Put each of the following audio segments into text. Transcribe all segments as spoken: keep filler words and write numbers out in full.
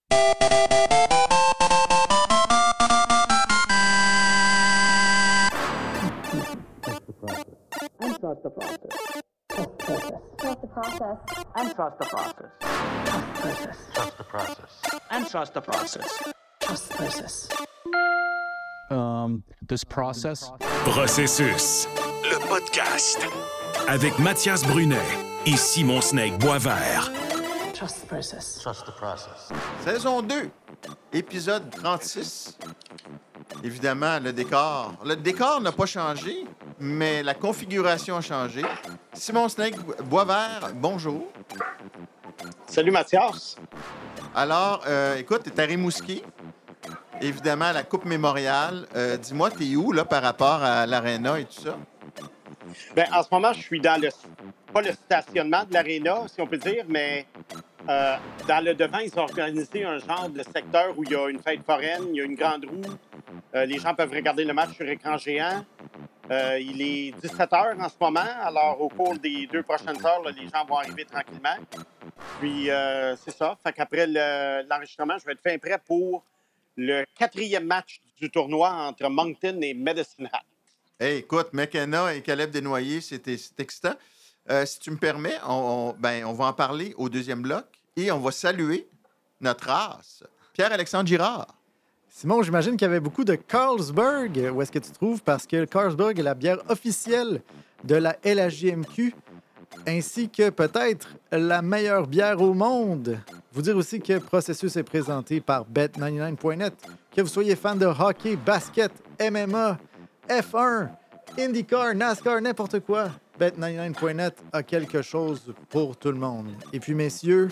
Trust the process. Trust the process. And trust the process. Trust the process. And trust the process. Trust the process. Um, this process. Processus, le podcast. Avec Mathias Brunet et Simon Snake Boisvert. Trust the process. Trust the process. Saison deux, épisode trente-six. Évidemment, le décor. Le décor n'a pas changé, mais la configuration a changé. Simon Snake Boisvert, bonjour. Salut Mathias. Alors, euh, écoute, t'es à Rimouski. Évidemment, la Coupe Mémoriale. Euh, dis-moi, t'es où là par rapport à l'aréna et tout ça? Bien, en ce moment, je suis dans le... pas le stationnement de l'aréna, si on peut dire, mais euh, dans le devant, ils ont organisé un genre de secteur où il y a une fête foraine, il y a une grande roue. Euh, les gens peuvent regarder le match sur écran géant. Euh, il est dix-sept heures en ce moment, alors au cours des deux prochaines heures, là, les gens vont arriver tranquillement. Puis, euh, c'est ça. Fait qu'après le, l'enregistrement, je vais être fin prêt pour le quatrième match du tournoi entre Moncton et Medicine Hat. Hey, écoute, McKenna et Caleb Desnoyers, c'était, c'est excitant. Euh, si tu me permets, on, on, ben, on va en parler au deuxième bloc et on va saluer notre race, Pierre-Alexandre Girard. Simon, j'imagine qu'il y avait beaucoup de Carlsberg. Où est-ce que tu trouves? Parce que le Carlsberg est la bière officielle de la L H J M Q, ainsi que peut-être la meilleure bière au monde. Vous dire aussi que Processus est présenté par bet quatre-vingt-dix-neuf point net. Que vous soyez fan de hockey, basket, M M A, F un, IndyCar, NASCAR, n'importe quoi, bet quatre-vingt-dix-neuf point net a quelque chose pour tout le monde. Et puis, messieurs,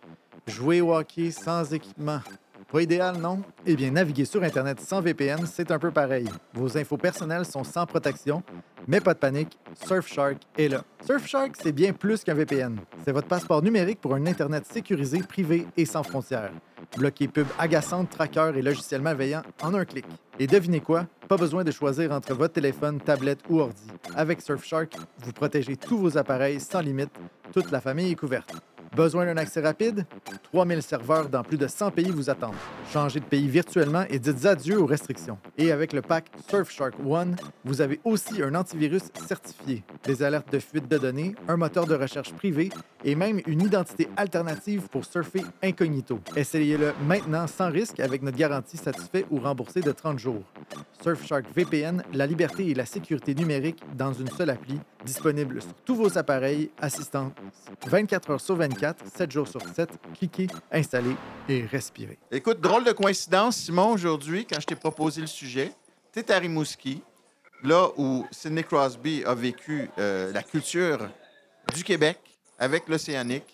jouer au hockey sans équipement. Pas idéal, non? Eh bien, naviguer sur Internet sans V P N, c'est un peu pareil. Vos infos personnelles sont sans protection, mais pas de panique, Surfshark est là. Surfshark, c'est bien plus qu'un V P N. C'est votre passeport numérique pour un Internet sécurisé, privé et sans frontières. Bloquez pubs agaçantes, trackers et logiciels malveillants en un clic. Et devinez quoi? Pas besoin de choisir entre votre téléphone, tablette ou ordi. Avec Surfshark, vous protégez tous vos appareils sans limite. Toute la famille est couverte. Besoin d'un accès rapide? trois mille serveurs dans plus de cent pays vous attendent. Changez de pays virtuellement et dites adieu aux restrictions. Et avec le pack Surfshark One, vous avez aussi un antivirus certifié, des alertes de fuite de données, un moteur de recherche privé et même une identité alternative pour surfer incognito. Essayez-le maintenant sans risque avec notre garantie satisfait ou remboursée de trente jours. Surfshark V P N, la liberté et la sécurité numérique dans une seule appli, disponible sur tous vos appareils, assistance vingt-quatre heures sur vingt-quatre, sept jours sur sept. Cliquez, installez et respirez. Écoute, drôle de coïncidence, Simon, aujourd'hui, quand je t'ai proposé le sujet, tu es à Rimouski, là où Sidney Crosby a vécu euh, la culture du Québec avec l'Océanique.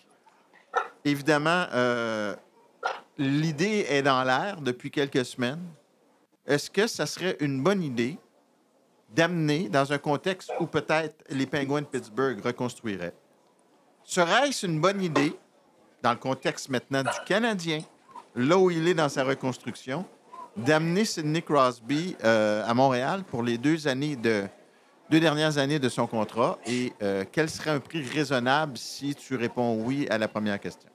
Évidemment, euh, l'idée est dans l'air depuis quelques semaines. Est-ce que ça serait une bonne idée d'amener, dans un contexte où peut-être les Penguins de Pittsburgh reconstruiraient, serait-ce une bonne idée, dans le contexte maintenant du Canadien, là où il est dans sa reconstruction, d'amener Sidney Crosby euh, à Montréal pour les deux années de deux dernières années de son contrat? Et euh, quel serait un prix raisonnable si tu réponds oui à la première question?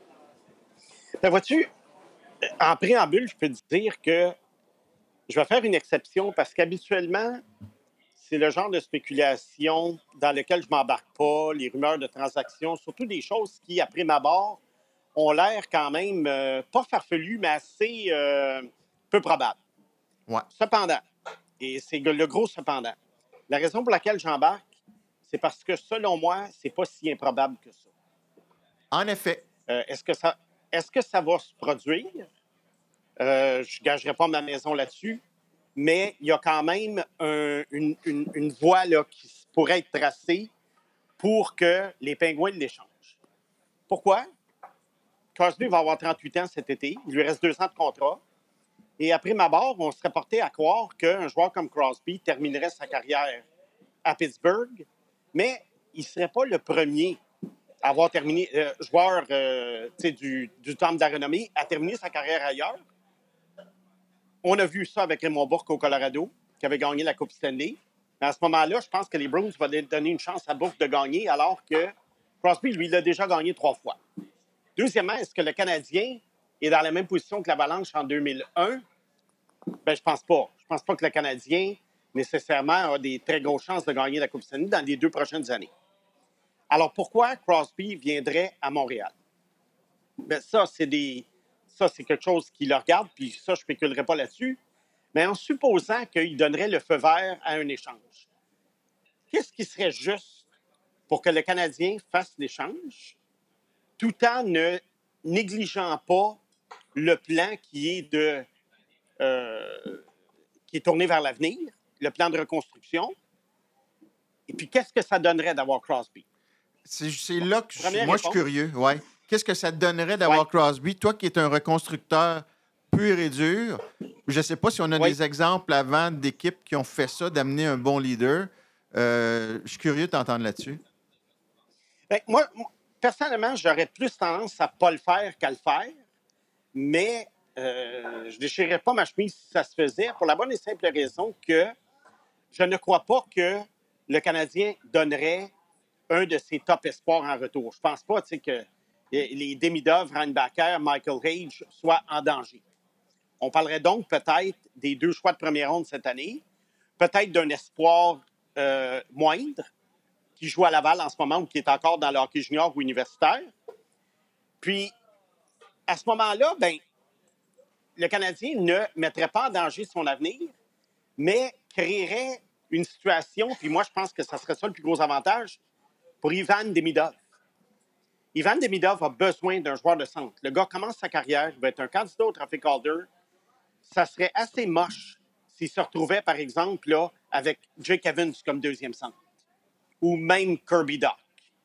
Ben, vois-tu, en préambule, je peux te dire que je vais faire une exception parce qu'habituellement, c'est le genre de spéculation dans lequel je ne m'embarque pas, les rumeurs de transactions, surtout des choses qui, à prime abord, ont l'air quand même euh, pas farfelues, mais assez euh, peu probables. Ouais. Cependant, et c'est le gros cependant, la raison pour laquelle j'embarque, c'est parce que, selon moi, c'est pas si improbable que ça. En effet. Euh, est-ce que ça, est-ce que ça va se produire? Euh, je ne gagerai pas ma maison là-dessus, mais il y a quand même un, une, une, une voie là, qui pourrait être tracée pour que les Pingouins l'échangent. Pourquoi? Crosby va avoir trente-huit ans cet été. Il lui reste deux ans de contrat. Et après ma barre, on serait porté à croire qu'un joueur comme Crosby terminerait sa carrière à Pittsburgh, mais il ne serait pas le premier à avoir terminé, euh, joueur euh, du, du Temple de la renommée, à terminer sa carrière ailleurs. On a vu ça avec Raymond Bourque au Colorado, qui avait gagné la Coupe Stanley. Mais à ce moment-là, je pense que les Bruins vont donner une chance à Bourque de gagner, alors que Crosby, lui, l'a déjà gagné trois fois. Deuxièmement, est-ce que le Canadien est dans la même position que l'Avalanche en deux mille un, ben, je pense pas. Je pense pas que le Canadien, nécessairement, a des très grosses chances de gagner la Coupe Stanley dans les deux prochaines années. Alors, pourquoi Crosby viendrait à Montréal? Ben, ça, c'est des... ça, c'est quelque chose qui le regarde, puis ça, je ne spéculerai pas là-dessus. Mais en supposant qu'il donnerait le feu vert à un échange, qu'est-ce qui serait juste pour que le Canadien fasse l'échange tout en ne négligeant pas le plan qui est de euh, qui est tourné vers l'avenir, le plan de reconstruction? Et puis, qu'est-ce que ça donnerait d'avoir Crosby? C'est, c'est là que je, Première moi, je suis réponse. curieux. Ouais. Qu'est-ce que ça te donnerait d'avoir Ouais. Crosby? Toi qui es un reconstructeur pur et dur, je ne sais pas si on a Oui. des exemples avant d'équipes qui ont fait ça, d'amener un bon leader. Euh, je suis curieux de t'entendre là-dessus. Bien, moi, moi, personnellement, j'aurais plus tendance à ne pas le faire qu'à le faire, mais euh, je ne déchirerais pas ma chemise si ça se faisait, pour la bonne et simple raison que je ne crois pas que le Canadien donnerait un de ses top espoirs en retour. Je ne pense pas tu sais, que les Demidov, Reinbacher, Michael Hage soient en danger. On parlerait donc peut-être des deux choix de première ronde cette année, peut-être d'un espoir euh, moindre qui joue à Laval en ce moment ou qui est encore dans le hockey junior ou universitaire. Puis, à ce moment-là, ben, le Canadien ne mettrait pas en danger son avenir, mais créerait une situation, puis moi, je pense que ça serait ça le plus gros avantage, pour Ivan Demidov. Ivan Demidov a besoin d'un joueur de centre. Le gars commence sa carrière, il va être un candidat au Trophée Calder. Ça serait assez moche s'il se retrouvait, par exemple, là, avec Jake Evans comme deuxième centre, ou même Kirby Dach.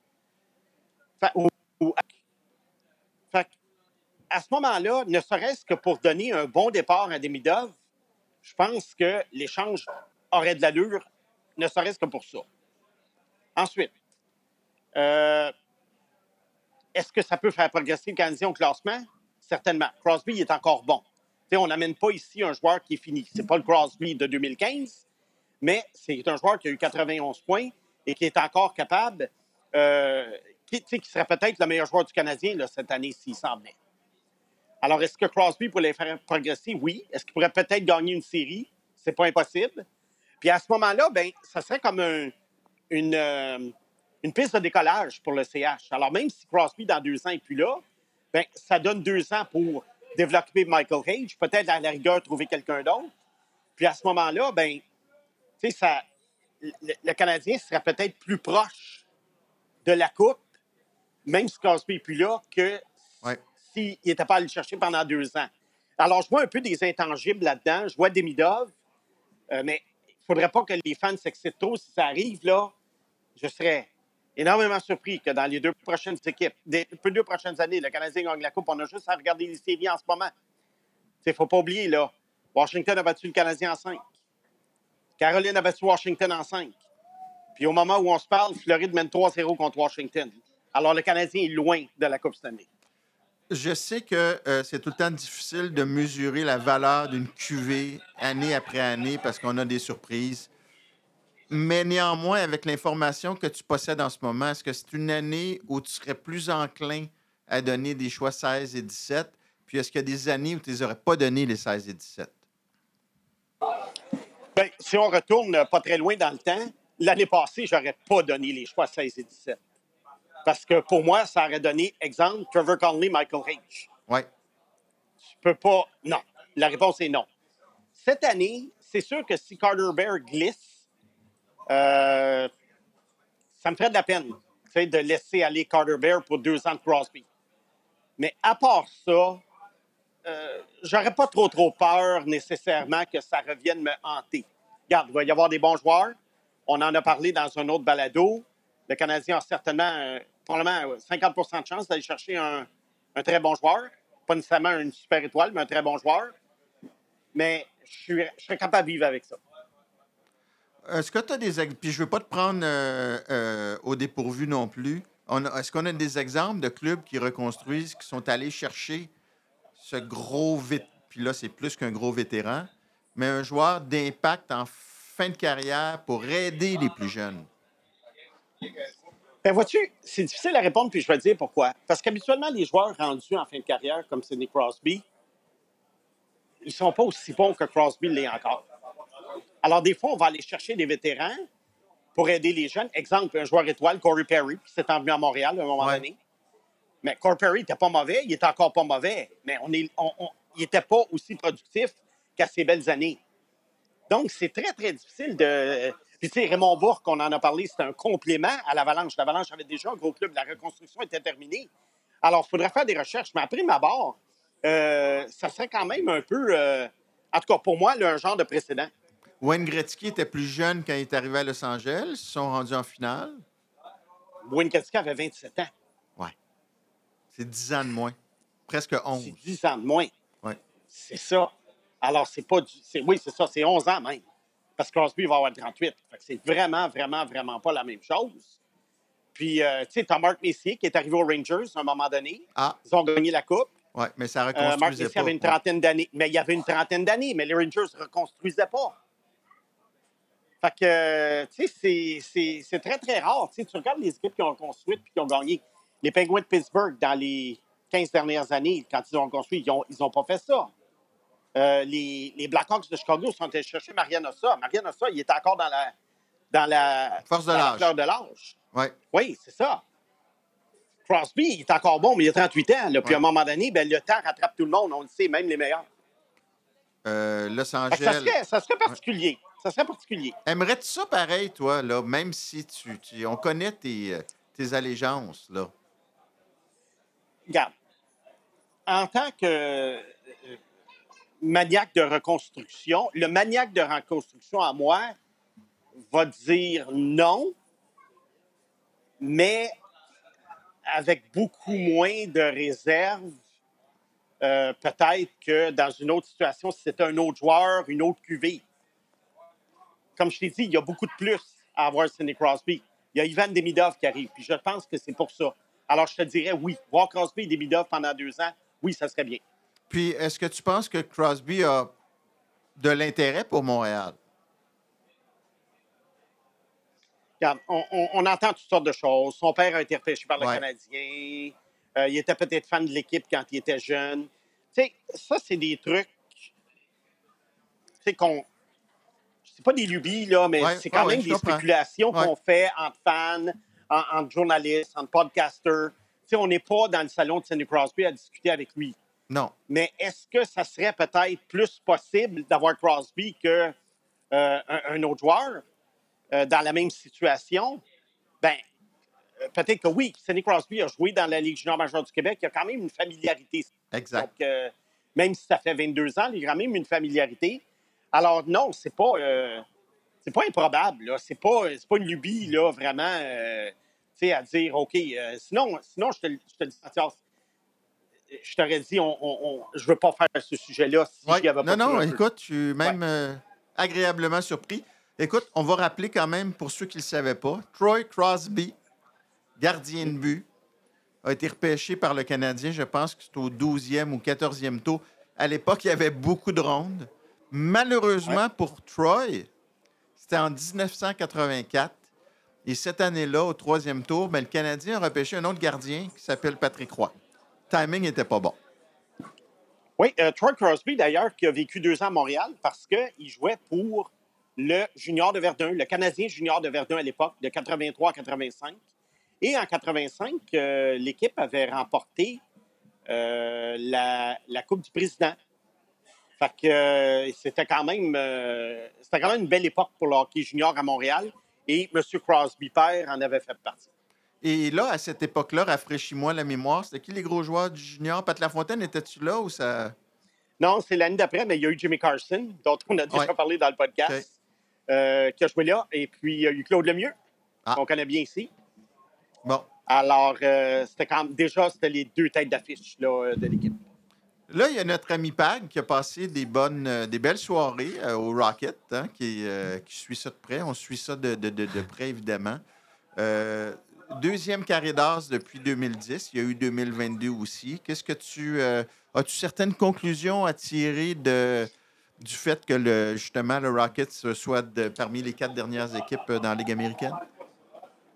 Fait, ou, ou, fait, à ce moment-là, ne serait-ce que pour donner un bon départ à Demidov, je pense que l'échange aurait de l'allure, ne serait-ce que pour ça. Ensuite, euh, est-ce que ça peut faire progresser le Canadien au classement? Certainement. Crosby est encore bon. T'sais, on n'amène pas ici un joueur qui est fini. C'est pas le Crosby de deux mille quinze, mais c'est un joueur qui a eu quatre-vingt-onze points et qui est encore capable, euh, qui, qui serait peut-être le meilleur joueur du Canadien là, cette année s'il s'en venait. Alors, est-ce que Crosby pourrait les faire progresser? Oui. Est-ce qu'il pourrait peut-être gagner une série? C'est pas impossible. Puis à ce moment-là, ben, ça serait comme un, une, euh, une piste de décollage pour le C H. Alors, même si Crosby, dans deux ans, n'est plus là, ben, ça donne deux ans pour développer Michael Hage, peut-être à la rigueur trouver quelqu'un d'autre. Puis à ce moment-là, ben, tu sais, ça, le, le Canadien serait peut-être plus proche de la Coupe, même si Crosby n'est plus là, que Ouais. s'il n'était pas allé le chercher pendant deux ans. Alors, je vois un peu des intangibles là-dedans. Je vois Demidov, euh, mais il ne faudrait pas que les fans s'excitent trop. Si ça arrive, là, je serais énormément surpris que dans les deux prochaines équipes, des deux prochaines années, le Canadien gagne la Coupe. On a juste à regarder les séries en ce moment. Il ne faut pas oublier, là, Washington a battu le Canadien en cinq. Caroline a battu Washington en cinq. Puis au moment où on se parle, Floride mène trois zéro contre Washington. Alors, le Canadien est loin de la Coupe Stanley. Je sais que euh, c'est tout le temps difficile de mesurer la valeur d'une cuvée année après année parce qu'on a des surprises. Mais néanmoins, avec l'information que tu possèdes en ce moment, est-ce que c'est une année où tu serais plus enclin à donner des choix seize et dix-sept? Puis est-ce qu'il y a des années où tu ne les aurais pas donné les seize et dix-sept? Bien, si on retourne pas très loin dans le temps, l'année passée, je n'aurais pas donné les choix seize et dix-sept. Parce que pour moi, ça aurait donné, exemple, Trevor Connelly, Michael Hage. Oui. Tu peux pas. Non. La réponse est non. Cette année, c'est sûr que si Carter Bear glisse, euh, ça me ferait de la peine de laisser aller Carter Bear pour deux ans de Crosby. Mais à part ça, euh, j'aurais pas trop, trop peur nécessairement que ça revienne me hanter. Regarde, il va y avoir des bons joueurs. On en a parlé dans un autre balado. Le Canadien a certainement, euh, probablement cinquante pour cent de chance d'aller chercher un, un très bon joueur. Pas nécessairement une super étoile, mais un très bon joueur. Mais je, suis, je serais capable de vivre avec ça. Est-ce que tu as des... Puis je ne veux pas te prendre euh, euh, au dépourvu non plus. On a... Est-ce qu'on a des exemples de clubs qui reconstruisent, qui sont allés chercher ce gros... Vét... Puis là, c'est plus qu'un gros vétéran, mais un joueur d'impact en fin de carrière pour aider les plus jeunes? Ben, vois-tu, c'est difficile à répondre, puis je vais te dire pourquoi. Parce qu'habituellement, les joueurs rendus en fin de carrière, comme Sidney Crosby, ils ne sont pas aussi bons que Crosby l'est encore. Alors, des fois, on va aller chercher des vétérans pour aider les jeunes. Exemple, un joueur étoile, Corey Perry, qui s'est envenu à Montréal à un moment Ouais. donné. Mais Corey Perry n'était pas mauvais, il était encore pas mauvais, mais on est, on, on, il n'était pas aussi productif qu'à ses belles années. Donc, c'est très, très difficile de... Puis, tu sais, Raymond Bourque, on en a parlé, c'était un complément à l'Avalanche. L'Avalanche avait déjà un gros club, la reconstruction était terminée. Alors, il faudrait faire des recherches. Mais après ma barre, euh, ça serait quand même un peu, euh, en tout cas pour moi, là, un genre de précédent. Wayne Gretzky était plus jeune quand il est arrivé à Los Angeles. Ils se sont rendus en finale. Wayne Gretzky avait vingt-sept ans. Ouais. C'est dix ans de moins. Presque onze. C'est dix ans de moins. Ouais. C'est ça. Alors, c'est pas du... C'est, oui, c'est ça, c'est onze ans même. Parce que Crosby va avoir trente-huit. Fait que c'est vraiment, vraiment, vraiment pas la même chose. Puis, euh, tu sais, t'as Mark Messier qui est arrivé aux Rangers à un moment donné. Ah. Ils ont gagné la Coupe. Oui, mais ça Euh, reconstruisait Mark Messier pas. avait une Ouais. trentaine d'années. Mais il y avait une trentaine d'années, mais les Rangers ne reconstruisaient pas. Fait que, euh, tu sais, c'est, c'est, c'est très, très rare. Tu sais, tu regardes les équipes qui ont construit et qui ont gagné. Les Penguins de Pittsburgh, dans les quinze dernières années, quand ils ont construit, ils n'ont ils ont pas fait ça. Euh, les, les Blackhawks de Chicago sont allés chercher Marian Hossa. Marian Hossa, il était encore dans la, dans la, Force de dans la l'âge. fleur de l'âge. Ouais. Oui, c'est ça. Crosby, il est encore bon, mais il a trente-huit ans. Là, puis Ouais. à un moment donné, ben, le temps rattrape tout le monde. On le sait, même les meilleurs. Euh, Los Fait que ça, Angeles. serait, ça serait particulier. Ça serait particulier. Aimerais-tu ça pareil, toi, là, même si tu, tu- on connaît tes, euh, tes allégeances, là? Regarde, en tant que euh, maniaque de reconstruction, le maniaque de reconstruction à moi va dire non, mais avec beaucoup moins de réserve, euh, peut-être que dans une autre situation, si c'était un autre joueur, une autre cuvée. Comme je t'ai dit, il y a beaucoup de plus à avoir Sidney Crosby. Il y a Ivan Demidov qui arrive, puis je pense que c'est pour ça. Alors, je te dirais oui. Voir Crosby et Demidov pendant deux ans, oui, ça serait bien. Puis, est-ce que tu penses que Crosby a de l'intérêt pour Montréal? Regarde, on, on- on entend toutes sortes de choses. Son père a été repêché par le Ouais. Canadien. Euh, il était peut-être fan de l'équipe quand il était jeune. Tu sais, ça, c'est des trucs... Tu sais, qu'on... C'est pas des lubies, là, mais Ouais, c'est quand ouais, même ouais, je des comprends. spéculations Ouais. qu'on fait entre fans, en- entre journalistes, entre podcasters. Tu sais, on n'est pas dans le salon de Sidney Crosby à discuter avec lui. Non. Mais est-ce que ça serait peut-être plus possible d'avoir Crosby que euh, un, un autre joueur euh, dans la même situation? Ben, euh, peut-être que oui. Sidney Crosby a joué dans la Ligue junior majeure du Québec. Il y a quand même une familiarité. Exact. Donc, euh, même si ça fait vingt-deux ans, il y a quand même une familiarité. Alors, non, c'est pas, euh, c'est pas improbable. Là. C'est pas, c'est pas une lubie, là, vraiment, euh, tu sais, à dire, OK. euh, sinon, sinon, je te, le- je te le dis, Mathias, je t'aurais dit, on, on, on- je veux pas faire ce sujet-là si Ouais. il y avait pas Non, non, de- écoute, je suis même euh, agréablement surpris. Écoute, on va rappeler quand même, pour ceux qui ne le savaient pas, Troy Crosby, gardien de but, a été repêché par le Canadien, je pense que c'est au douzième ou quatorzième tour. À l'époque, il y avait beaucoup de rondes. Malheureusement pour Troy, c'était en dix-neuf cent quatre-vingt-quatre. Et cette année-là, au troisième tour, ben, le Canadien a repêché un autre gardien qui s'appelle Patrick Roy. Le timing n'était pas bon. Oui, euh, Troy Crosby, d'ailleurs, qui a vécu deux ans à Montréal parce qu'il jouait pour le junior de Verdun, le Canadien junior de Verdun à l'époque, de quatre-vingt-trois à quatre-vingt-cinq. Et en quatre-vingt-cinq, euh, l'équipe avait remporté euh, la, la Coupe du Président. Fait que euh, c'était quand même euh, c'était quand même une belle époque pour le hockey junior à Montréal. Et M. Crosby père en avait fait partie. Et là, à cette époque-là, rafraîchis-moi la mémoire, c'était qui les gros joueurs du junior? Pat Lafontaine, étais-tu là ou ça... Non, c'est l'année d'après, mais il y a eu Jimmy Carson, dont on a déjà Ouais. parlé dans le podcast, euh, qui a joué là. Et puis, il y a eu Claude Lemieux, Ah. qu'on connaît bien ici. Bon. Alors, euh, c'était quand même, déjà, c'était les deux têtes d'affiche là, euh, de l'équipe. Là, il y a notre ami Pag qui a passé des bonnes, euh, des belles soirées euh, au Rocket, hein, qui, euh, qui suit ça de près. On suit ça de, de, de, de près, évidemment. Euh, deuxième carré d'as depuis deux mille dix. Il y a eu deux mille vingt-deux aussi. Qu'est-ce que tu... euh, as-tu certaines conclusions à tirer de, du fait que, le, justement, le Rocket soit de, parmi les quatre dernières équipes dans la Ligue américaine?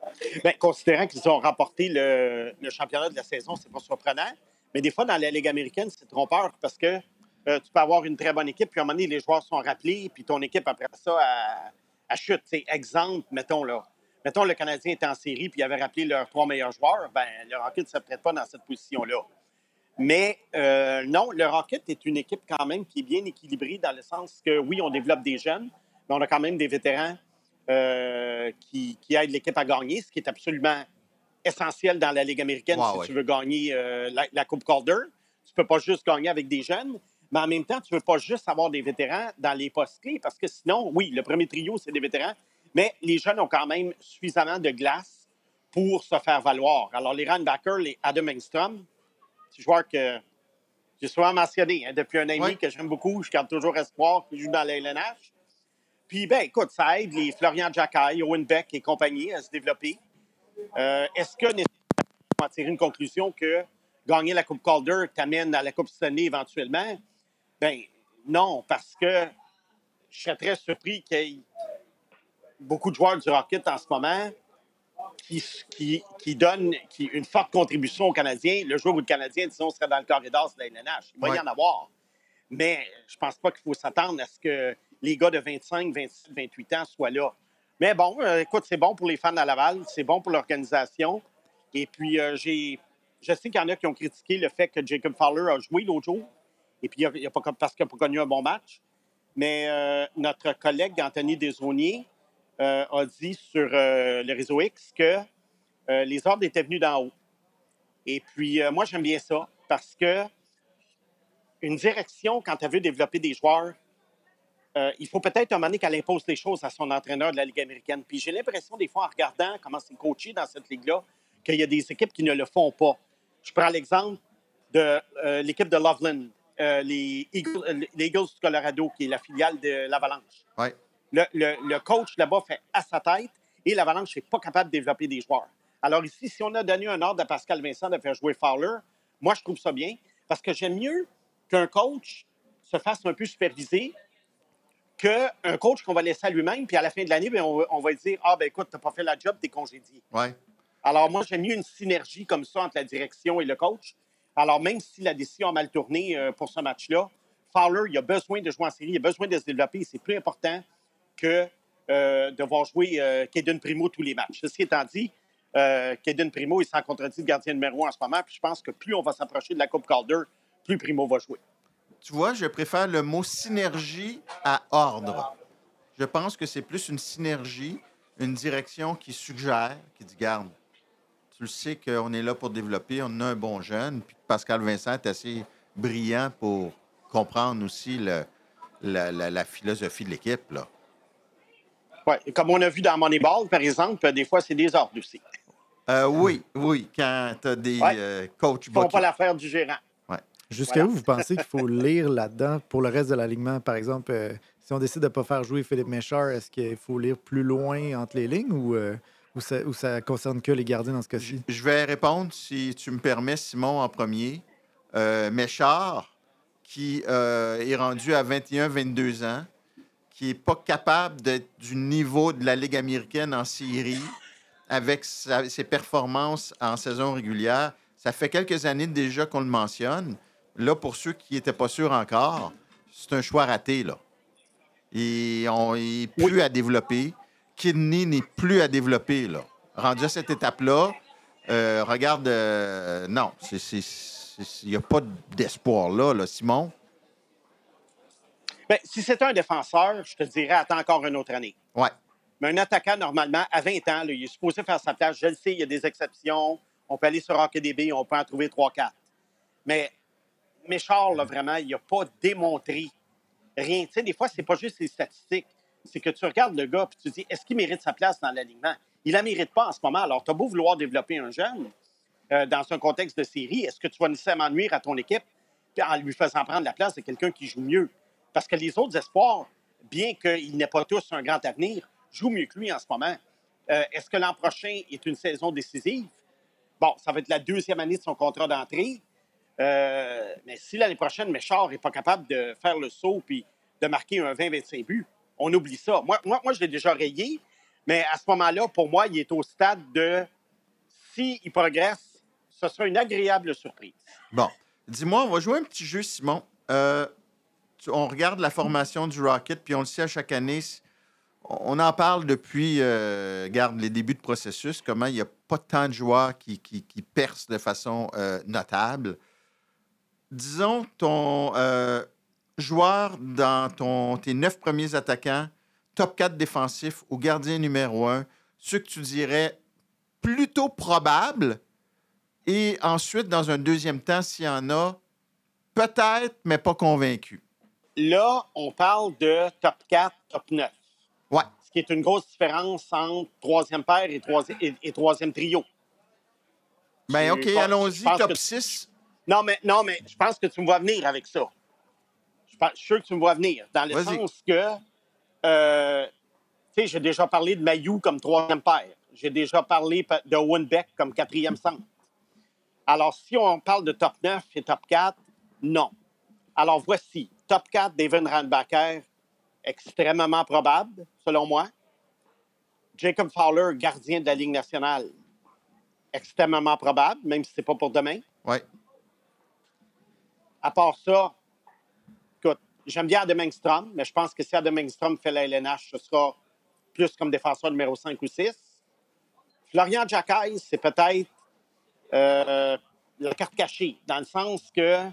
Bien, considérant qu'ils ont remporté le, le championnat de la saison, c'est pas surprenant. Mais des fois, dans la Ligue américaine, c'est trompeur parce que euh, tu peux avoir une très bonne équipe, puis à un moment donné, les joueurs sont rappelés, puis ton équipe, après ça, elle chute. T'sais, exemple, mettons là. Mettons, le Canadien était en série, puis il avait rappelé leurs trois meilleurs joueurs. Bien, le Rocket ne se prête pas dans cette position-là. Mais euh, non, le Rocket est une équipe quand même qui est bien équilibrée dans le sens que, oui, on développe des jeunes, mais on a quand même des vétérans euh, qui, qui aident l'équipe à gagner, ce qui est absolument essentiel dans la Ligue américaine wow, si ouais. tu veux gagner euh, la, la Coupe Calder. Tu ne peux pas juste gagner avec des jeunes, mais en même temps, tu ne veux pas juste avoir des vétérans dans les postes clés parce que sinon, oui, le premier trio, c'est des vétérans, mais les jeunes ont quand même suffisamment de glace pour se faire valoir. Alors, les linebackers, les Adam Engstrom, c'est un joueur que j'ai souvent mentionné hein, depuis un an et demi ouais. que j'aime beaucoup. Je garde toujours espoir qu'il joue dans la L N H. Puis, ben écoute, ça aide les Florian Jacquet, Owen Beck et compagnie à se développer. Euh, est-ce que nécessairement on va tirer une conclusion que gagner la Coupe Calder t'amène à la Coupe Stanley éventuellement? Ben non, parce que je serais très surpris qu'il y ait beaucoup de joueurs du Rocket en ce moment qui, qui, qui donnent qui, une forte contribution aux Canadiens. Le jour où le Canadien, disons, serait dans le corridor de la L N H, il va Ouais. y en avoir. Mais je pense pas qu'il faut s'attendre à ce que les gars de vingt-cinq, vingt-six, vingt-huit ans soient là. Mais bon, euh, écoute, c'est bon pour les fans à Laval, c'est bon pour l'organisation. Et puis, euh, j'ai, je sais qu'il y en a qui ont critiqué le fait que Jacob Fowler a joué l'autre jour, et puis il a, il a pas, parce qu'il n'a pas connu un bon match. Mais euh, notre collègue Anthony Desaulniers euh, a dit sur euh, le réseau X que euh, les ordres étaient venus d'en haut. Et puis, euh, moi, j'aime bien ça, parce que une direction, quand elle veut développer des joueurs, euh, il faut peut-être un moment donné qu'elle impose des choses à son entraîneur de la Ligue américaine. Puis j'ai l'impression, des fois, en regardant comment c'est coaché dans cette ligue-là, qu'il y a des équipes qui ne le font pas. Je prends l'exemple de euh, l'équipe de Loveland, euh, les, Eagles, euh, les Eagles du Colorado, qui est la filiale de l'Avalanche. Ouais. Le, le, le coach là-bas fait à sa tête et l'Avalanche n'est pas capable de développer des joueurs. Alors ici, si on a donné un ordre à Pascal Vincent de faire jouer Fowler, moi, je trouve ça bien parce que j'aime mieux qu'un coach se fasse un peu superviser qu'un coach qu'on va laisser à lui-même, puis à la fin de l'année, bien, on, on va lui dire « Ah, ben écoute, t'as pas fait la job, t'es congédié. Ouais. » Alors moi, j'aime mieux une synergie comme ça entre la direction et le coach. Alors même si la décision a mal tourné euh, pour ce match-là, Fowler, il a besoin de jouer en série, il a besoin de se développer. C'est plus important que euh, de voir jouer euh, Caden Primo tous les matchs. Ceci étant dit, euh, Caden Primo, il s'en contredit de gardien numéro un en ce moment, puis je pense que plus on va s'approcher de la Coupe Calder, plus Primo va jouer. Tu vois, je préfère le mot synergie à ordre. Je pense que c'est plus une synergie, une direction qui suggère, qui dit, garde, tu le sais qu'on est là pour développer, on a un bon jeune, puis Pascal Vincent est assez brillant pour comprendre aussi le, la, la, la philosophie de l'équipe, là. Oui, comme on a vu dans Moneyball, par exemple, des fois, c'est des ordres aussi. Euh, oui, oui, quand tu as des ouais. euh, coachs... Ils ne font pas l'affaire du gérant. Ouais. Jusqu'à voilà. où vous pensez qu'il faut lire là-dedans pour le reste de l'alignement? Par exemple, euh, si on décide de ne pas faire jouer Philippe Méchard, est-ce qu'il faut lire plus loin entre les lignes ou, euh, ou, ça, ou ça concerne que les gardiens dans ce cas-ci? Je vais répondre, si tu me permets, Simon, en premier. Euh, Méchard, qui euh, est rendu à vingt et un vingt-deux ans, qui n'est pas capable d'être du niveau de la Ligue américaine en série avec sa, ses performances en saison régulière. Ça fait quelques années déjà qu'on le mentionne. Là, pour ceux qui n'étaient pas sûrs encore, c'est un choix raté, là. Et on n'est plus oui. à développer. Kidney n'est plus à développer, là. Rendu à cette étape-là, euh, regarde, euh, non, il n'y a pas d'espoir là, là, Simon. Bien, si c'était un défenseur, je te dirais, attends encore une autre année. Ouais. Mais un attaquant, normalement, à vingt ans, là, il est supposé faire sa place. Je le sais, il y a des exceptions. On peut aller sur HockeyDB, on peut en trouver trois quatre. Mais Méchard, là, vraiment, il n'a pas démontré rien. Tu sais, des fois, c'est pas juste les statistiques. C'est que tu regardes le gars et tu te dis, est-ce qu'il mérite sa place dans l'alignement? Il ne la mérite pas en ce moment. Alors, tu as beau vouloir développer un jeune euh, dans un contexte de série, est-ce que tu vas nécessairement nuire à ton équipe en lui faisant prendre la place de quelqu'un qui joue mieux? Parce que les autres espoirs, bien qu'ils n'aient pas tous un grand avenir, jouent mieux que lui en ce moment. Euh, est-ce que l'an prochain est une saison décisive? Bon, ça va être la deuxième année de son contrat d'entrée. Euh, mais si l'année prochaine, Méchard n'est pas capable de faire le saut puis de marquer un vingt vingt-cinq buts, on oublie ça. Moi, moi, moi je l'ai déjà rayé. Mais à ce moment-là, pour moi, il est au stade de s'il progresse, ce sera une agréable surprise. Bon. Dis-moi, on va jouer un petit jeu, Simon. Euh, tu- on regarde la formation du Rocket, puis on le sait à chaque année. On en parle depuis, euh, regarde, les débuts de processus, comment il n'y a pas tant de joueurs qui, qui, qui percent de façon euh, notable. Disons, ton euh, joueur dans ton, tes neuf premiers attaquants, top quatre défensif ou gardien numéro un, ceux que tu dirais plutôt probables, et ensuite, dans un deuxième temps, s'il y en a, peut-être, mais pas convaincu. Là, on parle de top quatre, top neuf. Ouais. Ce qui est une grosse différence entre troisième paire et troisième, et, et troisième trio. Ben OK, Je- allons-y, je pense top que- six. Non, mais, non, mais je pense que tu me vois venir avec ça. Je, pense, je suis sûr que tu me vois venir. Dans le Vas-y. sens que, euh, tu sais, j'ai déjà parlé de Mailloux comme troisième paire. J'ai déjà parlé de Winbeck comme quatrième centre. Alors, si on parle de top neuf et top quatre, non. Alors, voici. Top quatre, David Randbacker, extrêmement probable, selon moi. Jacob Fowler, gardien de la Ligue nationale, extrêmement probable, même si ce n'est pas pour demain. Oui. À part ça, écoute, j'aime bien Adam Engstrom, mais je pense que si Adam Engstrom fait la L N H, ce sera plus comme défenseur numéro cinq ou six. Florian Jacquet, c'est peut-être euh, la carte cachée, dans le sens que,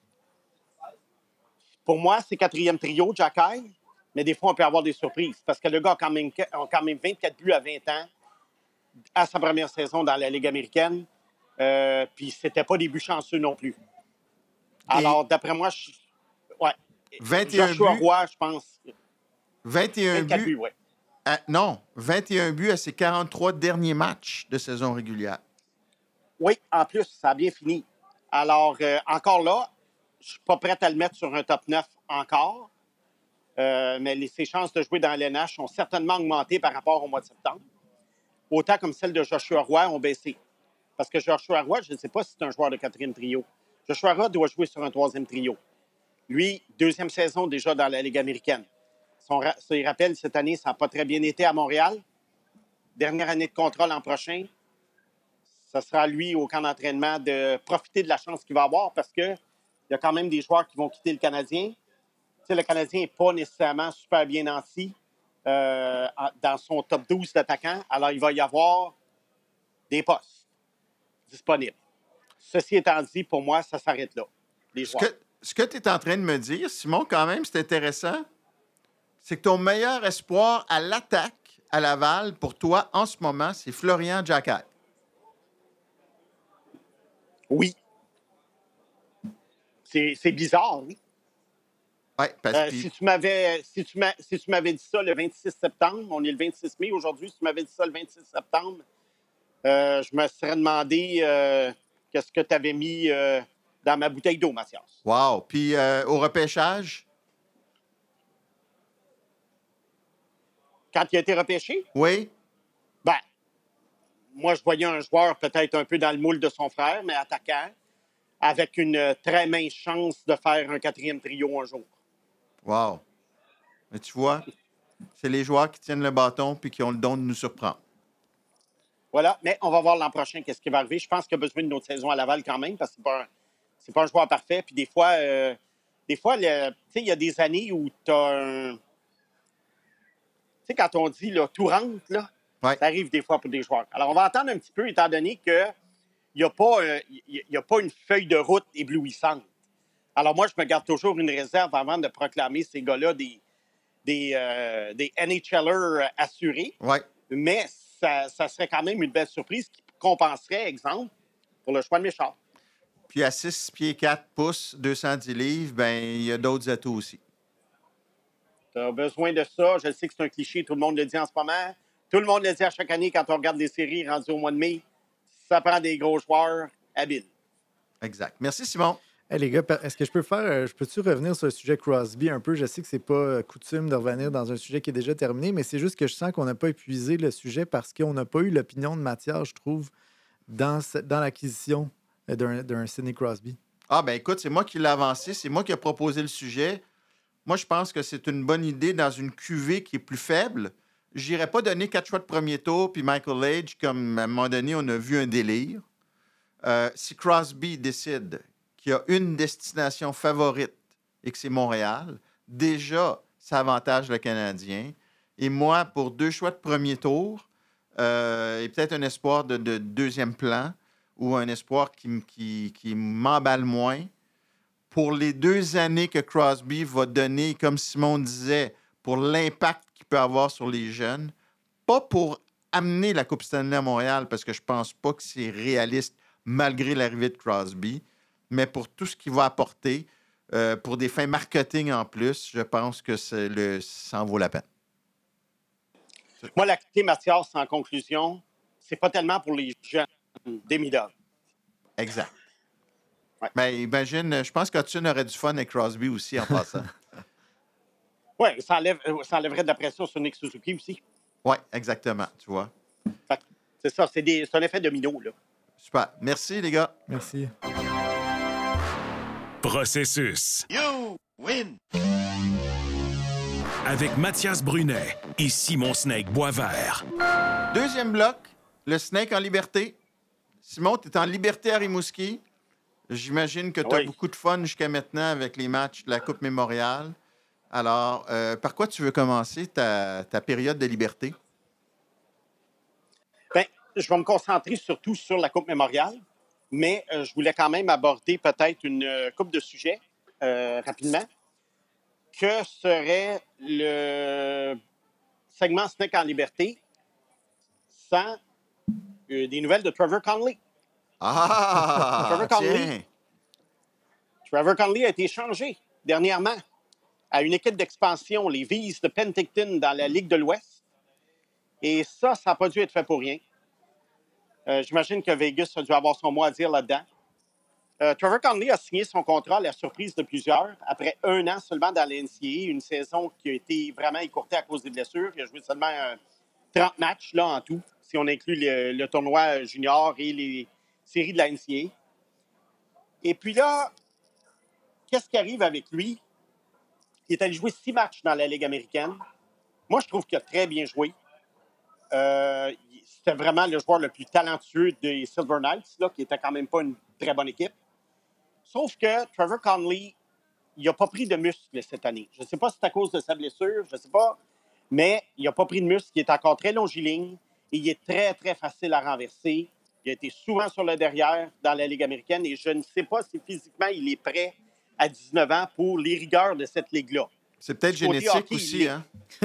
pour moi, c'est quatrième trio, Jacquet, mais des fois, on peut avoir des surprises, parce que le gars a quand même, a quand même vingt-quatre buts à vingt ans, à sa première saison dans la Ligue américaine, euh, puis c'était pas des buts chanceux non plus. Alors, d'après moi, je... ouais. vingt et un Joshua buts. Roy, je pense. vingt et un vingt-quatre buts. buts, ouais. à- non, vingt et un buts à ses quarante-trois derniers matchs de saison régulière. Oui, en plus, ça a bien fini. Alors, euh, encore là, je suis pas prêt à le mettre sur un top neuf encore, euh, mais les, ses chances de jouer dans l'N H ont certainement augmenté par rapport au mois de septembre. Autant comme celles de Joshua Roy ont baissé. Parce que Joshua Roy, je ne sais pas si c'est un joueur de quatrième trio. Joshua Roy doit jouer sur un troisième trio. Lui, deuxième saison déjà dans la Ligue américaine. Son, ra- il rappelle, cette année, ça n'a pas très bien été à Montréal. Dernière année de contrat l'an prochain. Ce sera à lui, au camp d'entraînement, de profiter de la chance qu'il va avoir parce qu'il y a quand même des joueurs qui vont quitter le Canadien. Tu sais, le Canadien n'est pas nécessairement super bien nanti euh, dans son top douze d'attaquants. Alors, il va y avoir des postes disponibles. Ceci étant dit, pour moi, ça s'arrête là. Les Ce joueurs. que, ce que tu es en train de me dire, Simon, quand même, c'est intéressant, c'est que ton meilleur espoir à l'attaque à Laval, pour toi, en ce moment, c'est Florian Jacquet. Oui. C'est, c'est bizarre, oui. Oui, parce Euh, que... si tu m'avais si tu m'a- si tu m'avais dit ça le vingt-six septembre, on est le vingt-six mai aujourd'hui, si tu m'avais dit ça le vingt-six septembre, euh, je me serais demandé euh, qu'est-ce que tu avais mis euh, dans ma bouteille d'eau, Mathias. Wow. Puis euh, au repêchage? Quand il a été repêché, Oui. ben, moi, je voyais un joueur peut-être un peu dans le moule de son frère, mais attaquant, avec une très mince chance de faire un quatrième trio un jour. Wow. Mais tu vois, c'est les joueurs qui tiennent le bâton puis qui ont le don de nous surprendre. Voilà, mais on va voir l'an prochain qu'est-ce qui va arriver. Je pense qu'il a besoin d'une autre saison à Laval quand même, parce que c'est pas un, c'est pas un joueur parfait. Puis des fois, euh, des fois, le- tu sais, il y a des années où tu as un... Tu sais, quand on dit là, tout rentre, là, Ouais. ça arrive des fois pour des joueurs. Alors, on va attendre un petit peu, étant donné qu'il n'y a, pas, euh, il y a pas une feuille de route éblouissante. Alors, moi, je me garde toujours une réserve avant de proclamer ces gars-là des, des, euh, des N H L ers assurés. Oui. Mais ça, ça serait quand même une belle surprise qui compenserait, exemple, pour le choix de Méchard. Puis à six pieds quatre pouces, deux cent dix livres, ben il y a d'autres atouts aussi. Tu as besoin de ça. Je sais que c'est un cliché, tout le monde le dit en ce moment. Tout le monde le dit à chaque année quand on regarde des séries rendues au mois de mai. Ça prend des gros joueurs habiles. Exact. Merci, Simon. Hey, les gars, est-ce que je peux faire, euh, je peux-tu revenir sur le sujet Crosby un peu? Je sais que c'est pas euh, coutume de revenir dans un sujet qui est déjà terminé, mais c'est juste que je sens qu'on n'a pas épuisé le sujet parce qu'on n'a pas eu l'opinion de Mathias, je trouve, dans, ce- dans l'acquisition euh, d'un, d'un Sidney Crosby. Ah, ben écoute, c'est moi qui l'ai avancé, c'est moi qui ai proposé le sujet. Moi, je pense que c'est une bonne idée dans une cuvée qui est plus faible je n'irais pas donner quatre choix de premier tour, puis Michael Age, comme à un moment donné, on a vu un délire. Euh, si Crosby décide qu'il y a une destination favorite et que c'est Montréal, déjà, ça avantage le Canadien. Et moi, pour deux choix de premier tour, euh, et peut-être un espoir de, de deuxième plan ou un espoir qui, qui, qui m'emballe moins, pour les deux années que Crosby va donner, comme Simon disait, pour l'impact qu'il peut avoir sur les jeunes, pas pour amener la Coupe Stanley à Montréal, parce que je pense pas que c'est réaliste malgré l'arrivée de Crosby, mais pour tout ce qu'il va apporter, euh, pour des fins marketing en plus, je pense que c'est le, ça en vaut la peine. Moi, la clé, Mathias, en conclusion, c'est pas tellement pour les jeunes des Midol. Exact. Ouais. Ben, imagine, je pense qu'Hudson aurait du fun avec Crosby aussi en passant. Oui, ça, enlève, ça enlèverait de la pression sur Nick Suzuki aussi. Oui, exactement, tu vois. Fait, c'est ça, c'est, des, c'est un effet domino, là. Super. Merci, les gars. Merci. Processus. You win! Avec Mathias Brunet et Simon Snake Boisvert. Deuxième bloc, le Snake en liberté. Simon, tu es en liberté à Rimouski. J'imagine que tu as oui. beaucoup de fun jusqu'à maintenant avec les matchs de la Coupe Mémoriale. Alors, euh, par quoi tu veux commencer ta, ta période de liberté? Bien, je vais me concentrer surtout sur la Coupe Mémoriale, mais euh, je voulais quand même aborder peut-être une euh, couple de sujets euh, rapidement. Que serait le segment Snake en liberté sans euh, des nouvelles de Trevor Connolly? Ah! Trevor Connolly. Tiens. Trevor Connolly a été échangé dernièrement à une équipe d'expansion, les Vees de Penticton, dans la Ligue de l'Ouest. Et ça, ça n'a pas dû être fait pour rien. Euh, j'imagine que Vegas a dû avoir son mot à dire là-dedans. Euh, Trevor Connolly a signé son contrat à la surprise de plusieurs, après un an seulement dans la N C A A, une saison qui a été vraiment écourtée à cause des blessures. Il a joué seulement euh, trente matchs là, en tout, si on inclut le, le tournoi junior et les séries de la N C A A. Et puis là, qu'est-ce qui arrive avec lui? Il est allé jouer six matchs dans la Ligue américaine. Moi, je trouve qu'il a très bien joué. Euh, c'était vraiment le joueur le plus talentueux des Silver Knights, là, qui était quand même pas une très bonne équipe. Sauf que Trevor Connolly, il n'a pas pris de muscle cette année. Je ne sais pas si c'est à cause de sa blessure, je ne sais pas, mais il n'a pas pris de muscle. Il est encore très longiligne et il est très, très facile à renverser. Il a été souvent sur le derrière dans la Ligue américaine et je ne sais pas si physiquement il est prêt à dix-neuf ans pour les rigueurs de cette ligue-là. C'est peut-être Du côté génétique hockey, aussi, il est- hein?